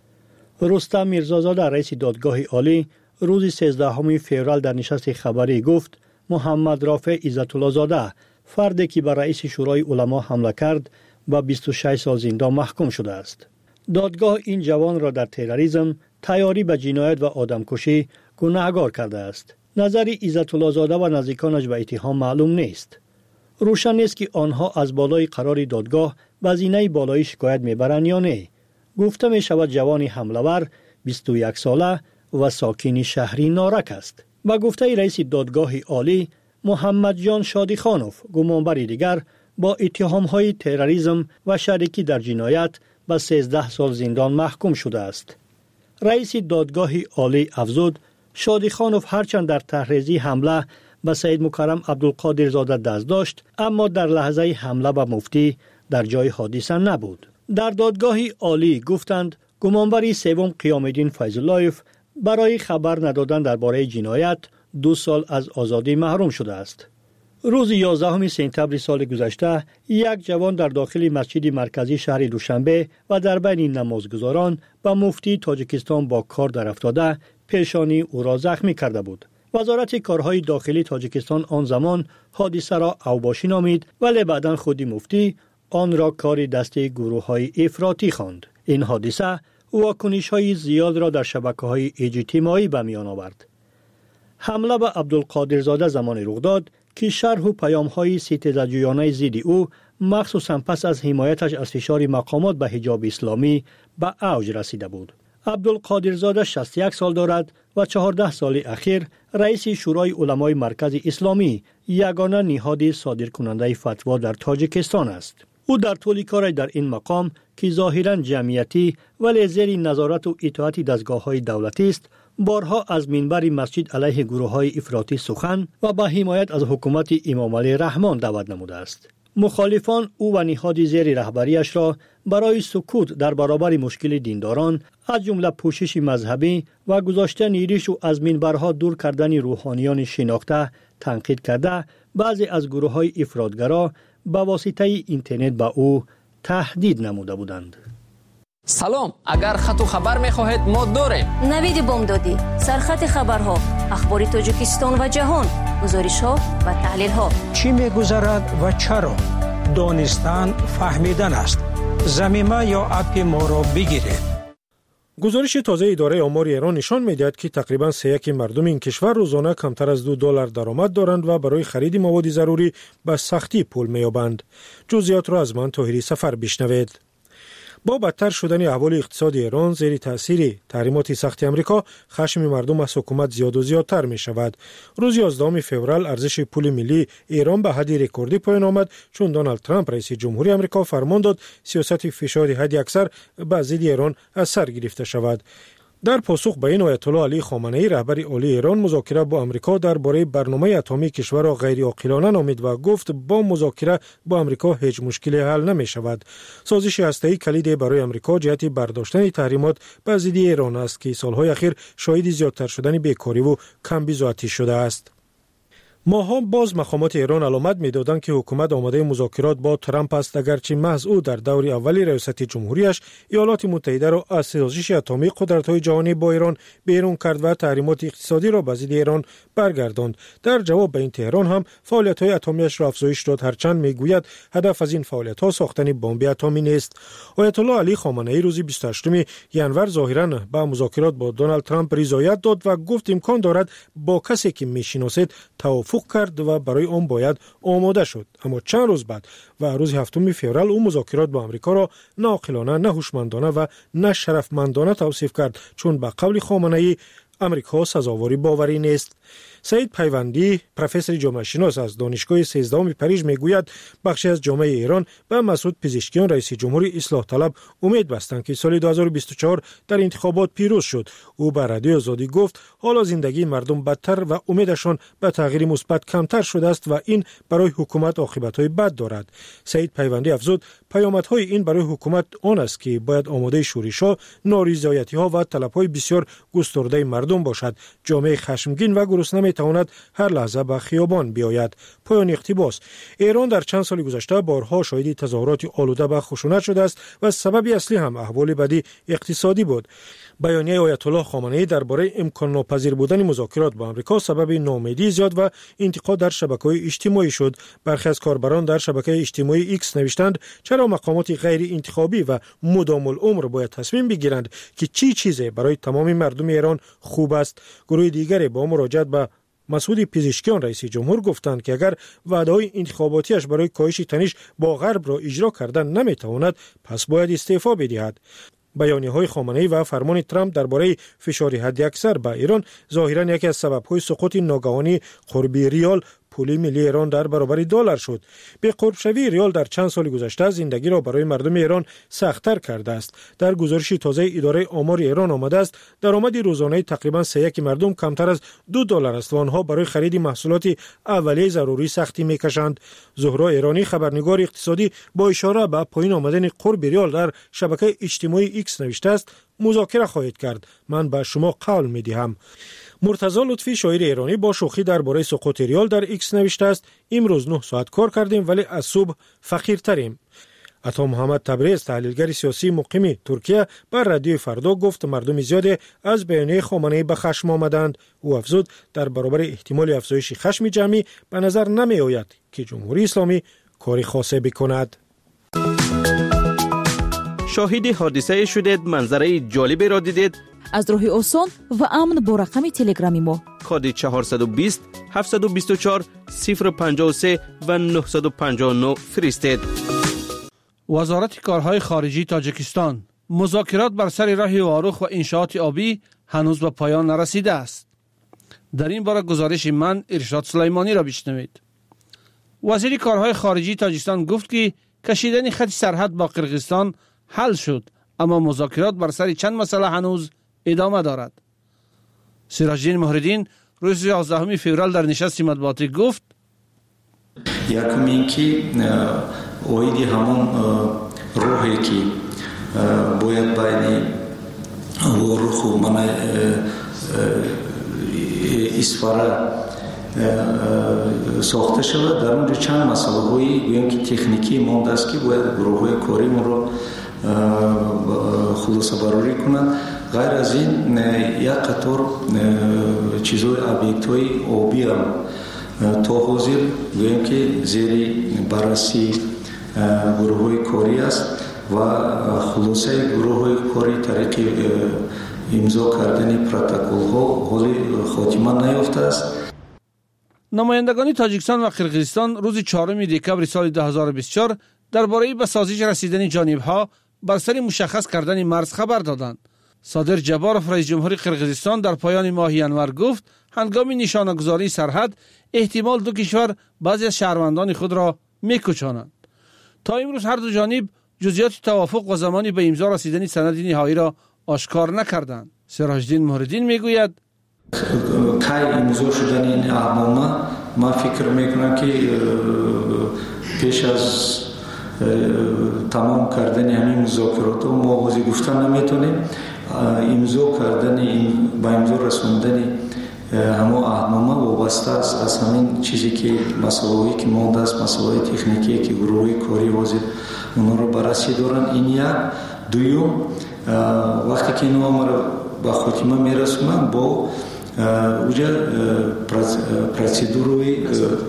رستم میرزازاده رئیس دادگاه عالی روز 13 فوریه در نشست خبری گفت محمد رافع عزت الله زاده فردی که به رئیس شورای علما حمله کرد با 26 سال زندان محکوم شده است. دادگاه این جوان را در تروریسم، تیاری به جنایت و آدمکشی گناهکار کرده است. نظر عزت الله زاده و نزدیکانش به اتهام معلوم نیست. روشن نیست که آنها از بالای قرار دادگاه به زینه بالایی شکایت میبرند یا نه. گفته می شود جوان حمله‌ور 21 ساله و ساکن شهری نارک است. با گفته رئیس دادگاه عالی محمد جان شادی خانوف گمانبر دیگر با اتهام‌های تروریسم و شریکی در جنایت به 13 سال زندان محکوم شده است. رئیس دادگاه عالی افزود شادی خانوف هرچند در تحریزی حمله به سید مکرم عبدالقادر زاده دست داشت اما در لحظه حمله به مفتی در جای حادثه نبود. در دادگاه عالی گفتند گمانبر سوم قیام الدین فیض اللهیف برای خبر ندادن درباره جنایت 2 سال از آزادی محروم شده است. روز 11 سپتامبر سال گذشته یک جوان در داخل مسجد مرکزی شهر دوشنبه و در بین نمازگزاران به مفتی تاجیکستان با کار در افتاده پیشانی او را زخمی کرده بود. وزارت کارهای داخلی تاجیکستان آن زمان حادثه را اوباشی نامید ولی بعداً خود مفتی آن را کار دست گروه‌های افراطی خواند. این حادثه واکنش‌های زیاد را در شبکه‌های اجتماعی به میان آورد. حمله به عبدالقادر زاده زمان رخ داد که شرح و پیام‌های ستیزجویانه ضد او مخصوصاً پس از حمایتش از فشار مقامات به حجاب اسلامی به اوج رسیده بود. عبدالقادر زاده 61 سال دارد و 14 سال اخیر رئیس شورای علمای مرکز اسلامی یگانه نهاد صادرکننده فتوا در تاجیکستان است. او در طول کارش در این مقام که ظاهراً جمعیتی ولی زیر نظارت و اطاعت دستگاه‌های دولتی است بارها از منبر مسجد علیه گروه‌های افراطی سخن و به حمایت از حکومت امام علی رحمان دعوت نموده است. مخالفان او و نهاد زیر رهبریش را برای سکوت در برابر مشکل دینداران از جمله پوشش مذهبی و گذاشتن ریش و از منبرها دور کردن روحانیان شناخته تنقید کرده بعضی از گروه‌های افراطگرا با واسطه اینترنت به او تهدید نموده بودند. سلام، اگر خط و خبر می‌خواهید ما داریم. نوید بامدادی، سرخط خبرها، اخبار تاجیکستان و جهان، گزارش‌ها و تحلیل‌ها. چی می‌گذرد و چرا؟ دانستن فهمیدن است. ضمیمه یا اپ ما را بگیرید. گزارش تازه اداره آمار ایران نشان می‌دهد که تقریباً 3/1 مردم این کشور روزانه کمتر از $2 درآمد دارند و برای خرید مواد ضروری به سختی پول می‌یابند. جزئیات را از من طاهری سفر بشنوید. با بدتر شدن احوال اقتصاد ایران زیر تاثیر تحریمات سخت آمریکا خشم مردم از حکومت زیاد و زیادتر می شود. روز 11 فوریه ارزش پول ملی ایران به حد رکوردی پایان آمد چون دونالد ترامپ رئیس جمهوری آمریکا فرمان داد سیاست فشار حد اکثر به ضد ایران از سر گرفته شود. در پاسخ به این آیت الله علی خامنه‌ای رهبر عالی ایران مذاکره با آمریکا درباره برنامه اتمی کشور را غیر عاقلانه نامید و گفت با مذاکره با آمریکا هیچ مشکلی حل نمی شود. سازش هسته‌ای کلید برای آمریکا جهت برداشتن تحریمات بر ضد ایران است که سالهای اخیر شاهد زیادتر شدن بیکاری و کمبود آتش شده است. ماها باز مقامات ایران علامت می‌دادند که حکومت آماده مذاکرات با ترامپ است اگرچه محض او در دور اولی ریاست جمهوریش ایالات متحده را از سازش اتمی قدرت‌های جهانی با ایران بیرون کرد و تحریمات اقتصادی را به ضد ایران برگرداند. در جواب به این تهران هم فعالیت‌های اتمیش را افزایش داد هرچند می‌گوید هدف از این فعالیت‌ها ساختن بمب اتمی نیست. آیت الله علی خامنه‌ای روز 28 ژانویه ظاهراً به مذاکرات با دونالد ترامپ رضایت داد و گفت امکان دارد با کسی که می‌شناسید توافق توافق کرد و برای آن باید آماده شد. اما چند روز بعد و روز 7 فوریه او مذاکرات با آمریکا را ناعاقلانه، نه هوشمندانه و نه شرفمندانه توصیف کرد، چون به قول خامنه‌ای امریکا سزاوار باوری نیست. سعید پیوندی، پروفسور جامعه شناس از دانشگاه 13 پاریژ میگوید بخشی از جامعه ایران به مسعود پزشکیان رئیس جمهوری اصلاح طلب امید بستند که سال 2024 در انتخابات پیروز شد. او به رادیو آزادی گفت حالا زندگی مردم بدتر و امیدشان به تغییر مثبت کمتر شده است و این برای حکومت عاقبت‌های بد دارد. سعید پیوندی افزود پیامدهای این برای حکومت آن است که باید آماده شورش‌ها، نارضایتی‌ها و طلب‌های بسیار گسترده مردم باشد. جامعه خشمگین و گرسنه تواند هر لحظه به خیابان بیاید. پایان اقتباس. ایران در چند سال گذشته بارها شاهد تظاهرات آلوده به خشونت شده است و سبب اصلی هم احوال بدی اقتصادی بود. بیانیه آیت الله خامنه‌ای درباره امکان ناپذیر بودن مذاکرات با آمریکا سبب ناامیدی زیاد و انتقاد در شبکه‌های اجتماعی شد. برخی از کاربران در شبکه اجتماعی ایکس نوشتند چرا مقامات غیر انتخابی و مدام العمر باید تصمیم بگیرند که چی چیزی برای تمام مردم ایران خوب است. گروه دیگری با مراجعت به مسعود پزشکیان رئیس جمهور گفتند که اگر وعده‌های انتخاباتیش برای کاهش تنش با غرب را اجرا کردن نمیتواند پس باید استعفا بدهد. بیانیه‌های خامنه‌ای و فرمان ترامپ درباره فشار حداکثر به ایران ظاهراً یکی از سبب‌های سقوط ناگهانی قرب ریال پول ملی ایران در برابر دلار شد. به قرب شوی ریال در چند سال گذشته زندگی را برای مردم ایران سخت‌تر کرده است. در گزارش تازه اداره آمار ایران آمده است درآمد روزانه تقریباً 3/1 مردم کمتر از $2 است و آنها برای خرید محصولات اولیه ضروری سختی می‌کشند. زهرا ایرانی خبرنگار اقتصادی با اشاره به پایین آمدن قرب ریال در شبکه اجتماعی ایکس نوشته است مذاکره خواهید کرد. من به شما قول می‌دهم. مرتضی لطفی شاعر ایرانی با شوخی درباره سقوط ریال در ایکس نوشته است امروز 9 ساعت کار کردیم ولی از صبح فقیرتریم. عطا محمد تبریز تحلیلگر سیاسی مقیم ترکیه بر رادیو فردا گفت مردم زیادی از بیانیه خامنه‌ای به خشم آمدند. او افزود در برابر احتمال افزایش خشم جمعی به نظر نمی آید که جمهوری اسلامی کاری خاصی بکند. شاهد حادثه شدید، منظره جالبی را دیدید؟ از راه آسان و امن با رقم تلگرامی ما کد 420 724 053 و 959 فرستید. وزارت کارهای خارجی تاجیکستان: مذاکرات بر سر راه واروخ و انشاءات آبی هنوز به پایان نرسیده است. در این باره گزارش من ارشاد سلیمانی را بشنوید. وزیر کارهای خارجی تاجیکستان گفت که کشیدن خط سرحد با قرقیزستان حل شد، اما مذاکرات بر سر چند مسئله هنوز ادامه دارد. سراج‌الدین مهردین روز 11 فوریه در نشست مطبوعاتی گفت یکم اینکه اویدی همون روحی که باید بین واروخ و من اسفاره ساخته شود. در اونجا چند مسئله هایی گویم که تکنیکی مانده است که باید گروه های کاری ما رو خلاصه براری کنند. غیر از این یک قطار چیزهای ابیکت های آبی هم تا حاضر گویم که زیر بررسی گروه های کاری است و خلاصه گروه های کاری طریق امضا کردن پروتکل ها حالی خاتمه نیافته است. نمایندگان تاجیکستان و قرقیزستان روز 4 دکبر سال 2024 درباره به سازش رسیدن جانبها بر سر مشخص کردن مرز خبر دادند. صادر جباروف رئیس جمهور قرقیزستان در پایان ماه ینور گفت هنگام نشانه‌گذاری سرحد احتمال دو کشور بعضی از شهروندان خود را می‌کشانند. تا امروز هر دو جانب جزئیات توافق و زمانی به امضا رسیدن سند نهایی را آشکار نکردند. سراج‌الدین مهردین میگوید کی امضا شدن این احنامه من فکر میکنم که پیش از تمام کردن همین مذاکرات ما بازی گفتن نمیتونیم. امضا کردن این با امضا رسوندن همه احنامه وابسته است از همین چیزی که مسائلی که مانده است، مسائل تکنیکی که گروه کاری حاضر اونا رو بررسی دارن. این یک. دوم وقتی که اینا ما رو به خاتمه میرسونن با اوجا پروسیدوروی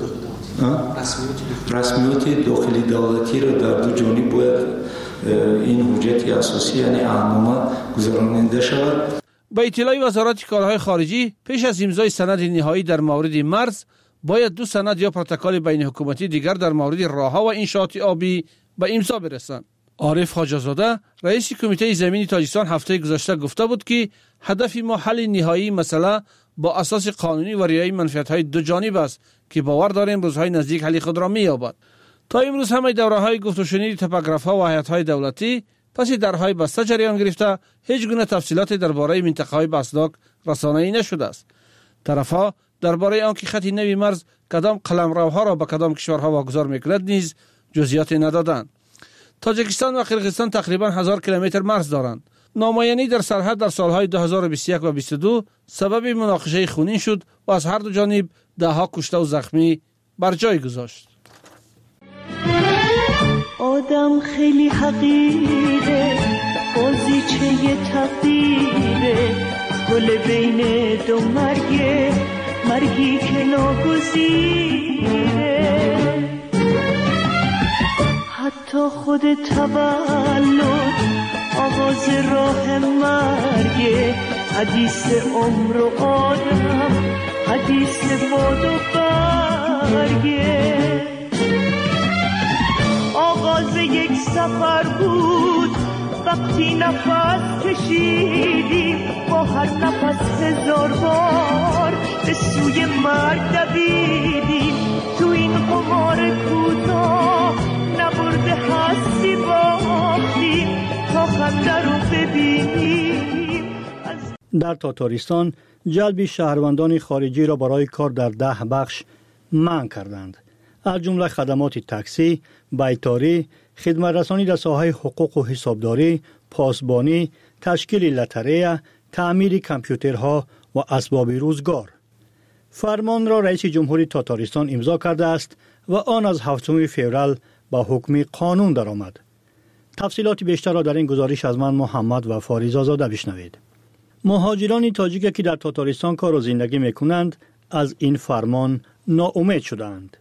رسمیات داخلی دولتی را در دو جانب باید این حجت اساسی یعنی احنامه گذراننده شود. با اطلاع وزارت کارهای خارجی پیش از امضای سند نهایی در مورد مرز، باید 2 سند یا پروتکل بین حکومتی دیگر در مورد راهها و انشاءات آبی به امضا برسند. عارف خواجه‌زاده رئیس کمیته زمینی تاجیکستان هفته گذشته گفته بود که هدف ما حل نهایی مسئله با اساس قانونی و رعایت منفعت‌های دو جانب است که باور داریم روزهای نزدیک حل خود را می‌یابد. تا امروز همه دوره‌های گفت و شنید توپوگراف‌ها و هیئت‌های دولتی پس درهای بسته جریان گرفته هیچ گونه تفصیلاتی درباره منطقه‌های بسداک رسانه‌ای نشده است. طرف‌ها درباره آنکه خط نوی مرز کدام قلمروها را به کدام کشورها واگذار می‌کند نیز جزئیات ندادند. تاجیکستان و قرقیزستان تقریباً 1000 کیلومتر مرز دارند. نامایانی در سرحد در سالهای 2021 و 22 سبب مناقشه خونین شد و از هر دو جانب ده‌ها کشته و زخمی بر جای گذاشت. آدم خیلی حقیره، بازیچه تقدیره، گل بین دو مرگه، مرگی که ناگزیره. حتی خود تولد آغاز راه مرگه، حدیث عمر و آدم، حدیث باد و برگه. آغاز یک سفر بود وقتی نفس کشیدیم، با هر نفس 1000 بار به سوی مرگ دویدیم. تو این قمار کوتاه نبرده هستی باختیم تا خنده رو ببینیم. در تاتارستان جلب شهروندان خارجی را برای کار در 10 بخش منع کردند. از جمله خدمات تاکسی، بیتاری، خدمت رسانی در ساحه حقوق و حسابداری، پاسبانی، تشکیل لاتاری، تعمیر کامپیوترها و اسباب روزگار. فرمان را رئیس جمهوری تاتارستان امضا کرده است و آن از 7 فوریه با حکم قانون درآمد. تفصیلات بیشتر را در این گزارش از من محمد و فاریز آزاده بشنوید. مهاجران تاجیک که در تاتارستان کار و زندگی میکنند از این فرمان ناامید شدند.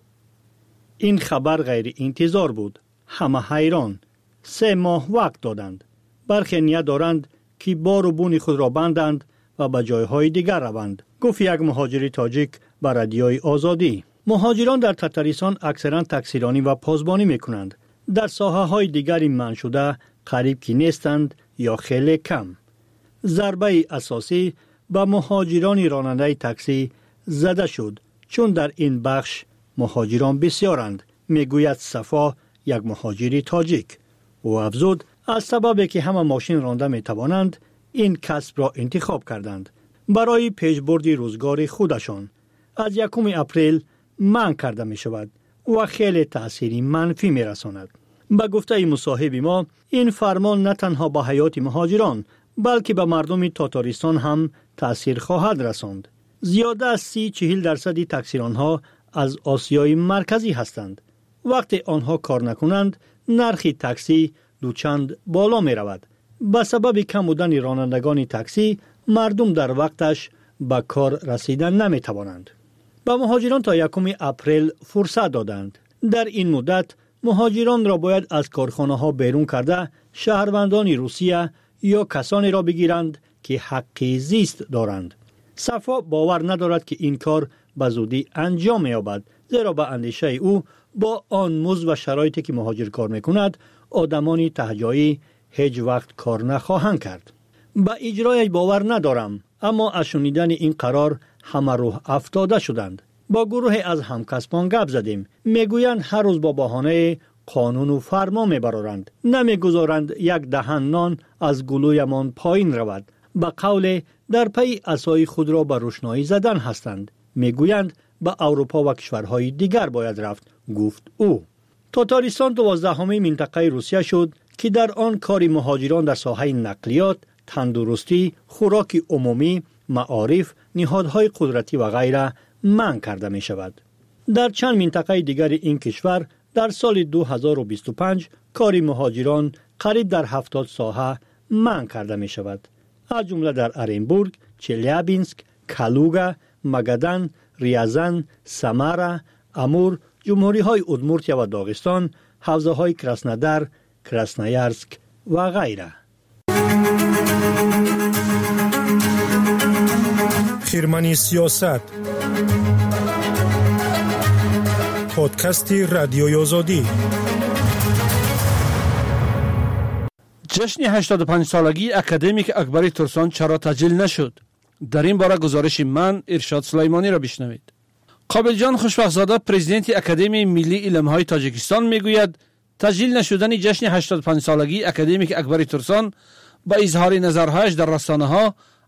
این خبر غیر انتظار بود. همه حیران. 3 ماه وقت دادند. برخی نیت دارند که بار و بون خود را بندند و به جایهای دیگر روند. گفت یک مهاجر تاجیک به رادیوی آزادی. مهاجران در تاتارستان اکثرا تاکسیرانی و پاسبانی میکنند. در ساحه های دیگری منع شده قریب که نیستند یا خیلی کم. ضربه اساسی به مهاجران راننده تاکسی زده شد چون در این بخش مهاجران بسیارند، میگوید صفا یک مهاجری تاجیک. او افزود از سببی که همه ماشین رانده میتوانند این کسب را انتخاب کردند برای پیشبرد روزگار خودشان. از 1 اپریل منع کرده می شود و خیلی تأثیری منفی می رساند. به گفته مصاحب ما این فرمان نه تنها به حیات مهاجران بلکه به مردم تاتارستان هم تأثیر خواهد رساند. زیاده از 30-40% تاکسیرانها از آسیای مرکزی هستند. وقتی آنها کار نکنند نرخ تاکسی دوچند بالا می رود. به سبب کم بودن رانندگان تاکسی مردم در وقتش به کار رسیدن نمی توانند. به مهاجران تا 1 اپریل فرصت دادند. در این مدت مهاجران را باید از کارخانه ها بیرون کرده شهروندان روسیه یا کسانی را بگیرند که حقی زیست دارند. صفا باور ندارد که این کار به زودی انجام یابد، زیرا به اندیشه او با آن مزد و شرایطی که مهاجر کار میکند آدمانی تهجایی هیچ وقت کار نخواهند کرد. به اجرایش باور ندارم، اما از شنیدن این قرار همه روح افتاده شدند. با گروه از همکسبان گپ زدیم. میگویند هر روز با بهانه قانون و فرمان میبرند. نمیگذارند یک دهن نان از گلویمان پایین رود. به قول در پی عصای خود را به روشنایی زدن هستند. میگویند به اروپا و کشورهای دیگر باید رفت، گفت او. تاتارستان 12مین منطقه روسیه شد که در آن کار مهاجران در ساحه نقلیات، تندرستی، خوراک عمومی، معارف، نهادهای قدرتی و غیره منع کرده می شود. در چند منطقه دیگر این کشور در سال 2025 کار مهاجران قریب در 70 ساحه منع کرده می شود. از جمله در ارنبورگ، چلیابینسک، کالوگا، مگدان، ریازان، سامارا، امور، جمهوری های ادمورتیا و داغستان، حوزه های کراسنودار، کراسنویارسک و غیره. خرمنی سیاست پادکست رادیوی آزادی. جشن 85 سالگی اکادمیک اکبری ترسان چرا تجلیل نشد؟ در این باره گزارش من ارشاد سلیمانی را بشنوید. قابل جان خوشبخت‌زاده پرزیدنت اکادمی ملی علم‌های تاجیکستان میگوید تجلیل نشدن جشن 85 سالگی اکادمیک اکبری ترسان با اظهار نظرهایش در رسانه‌ها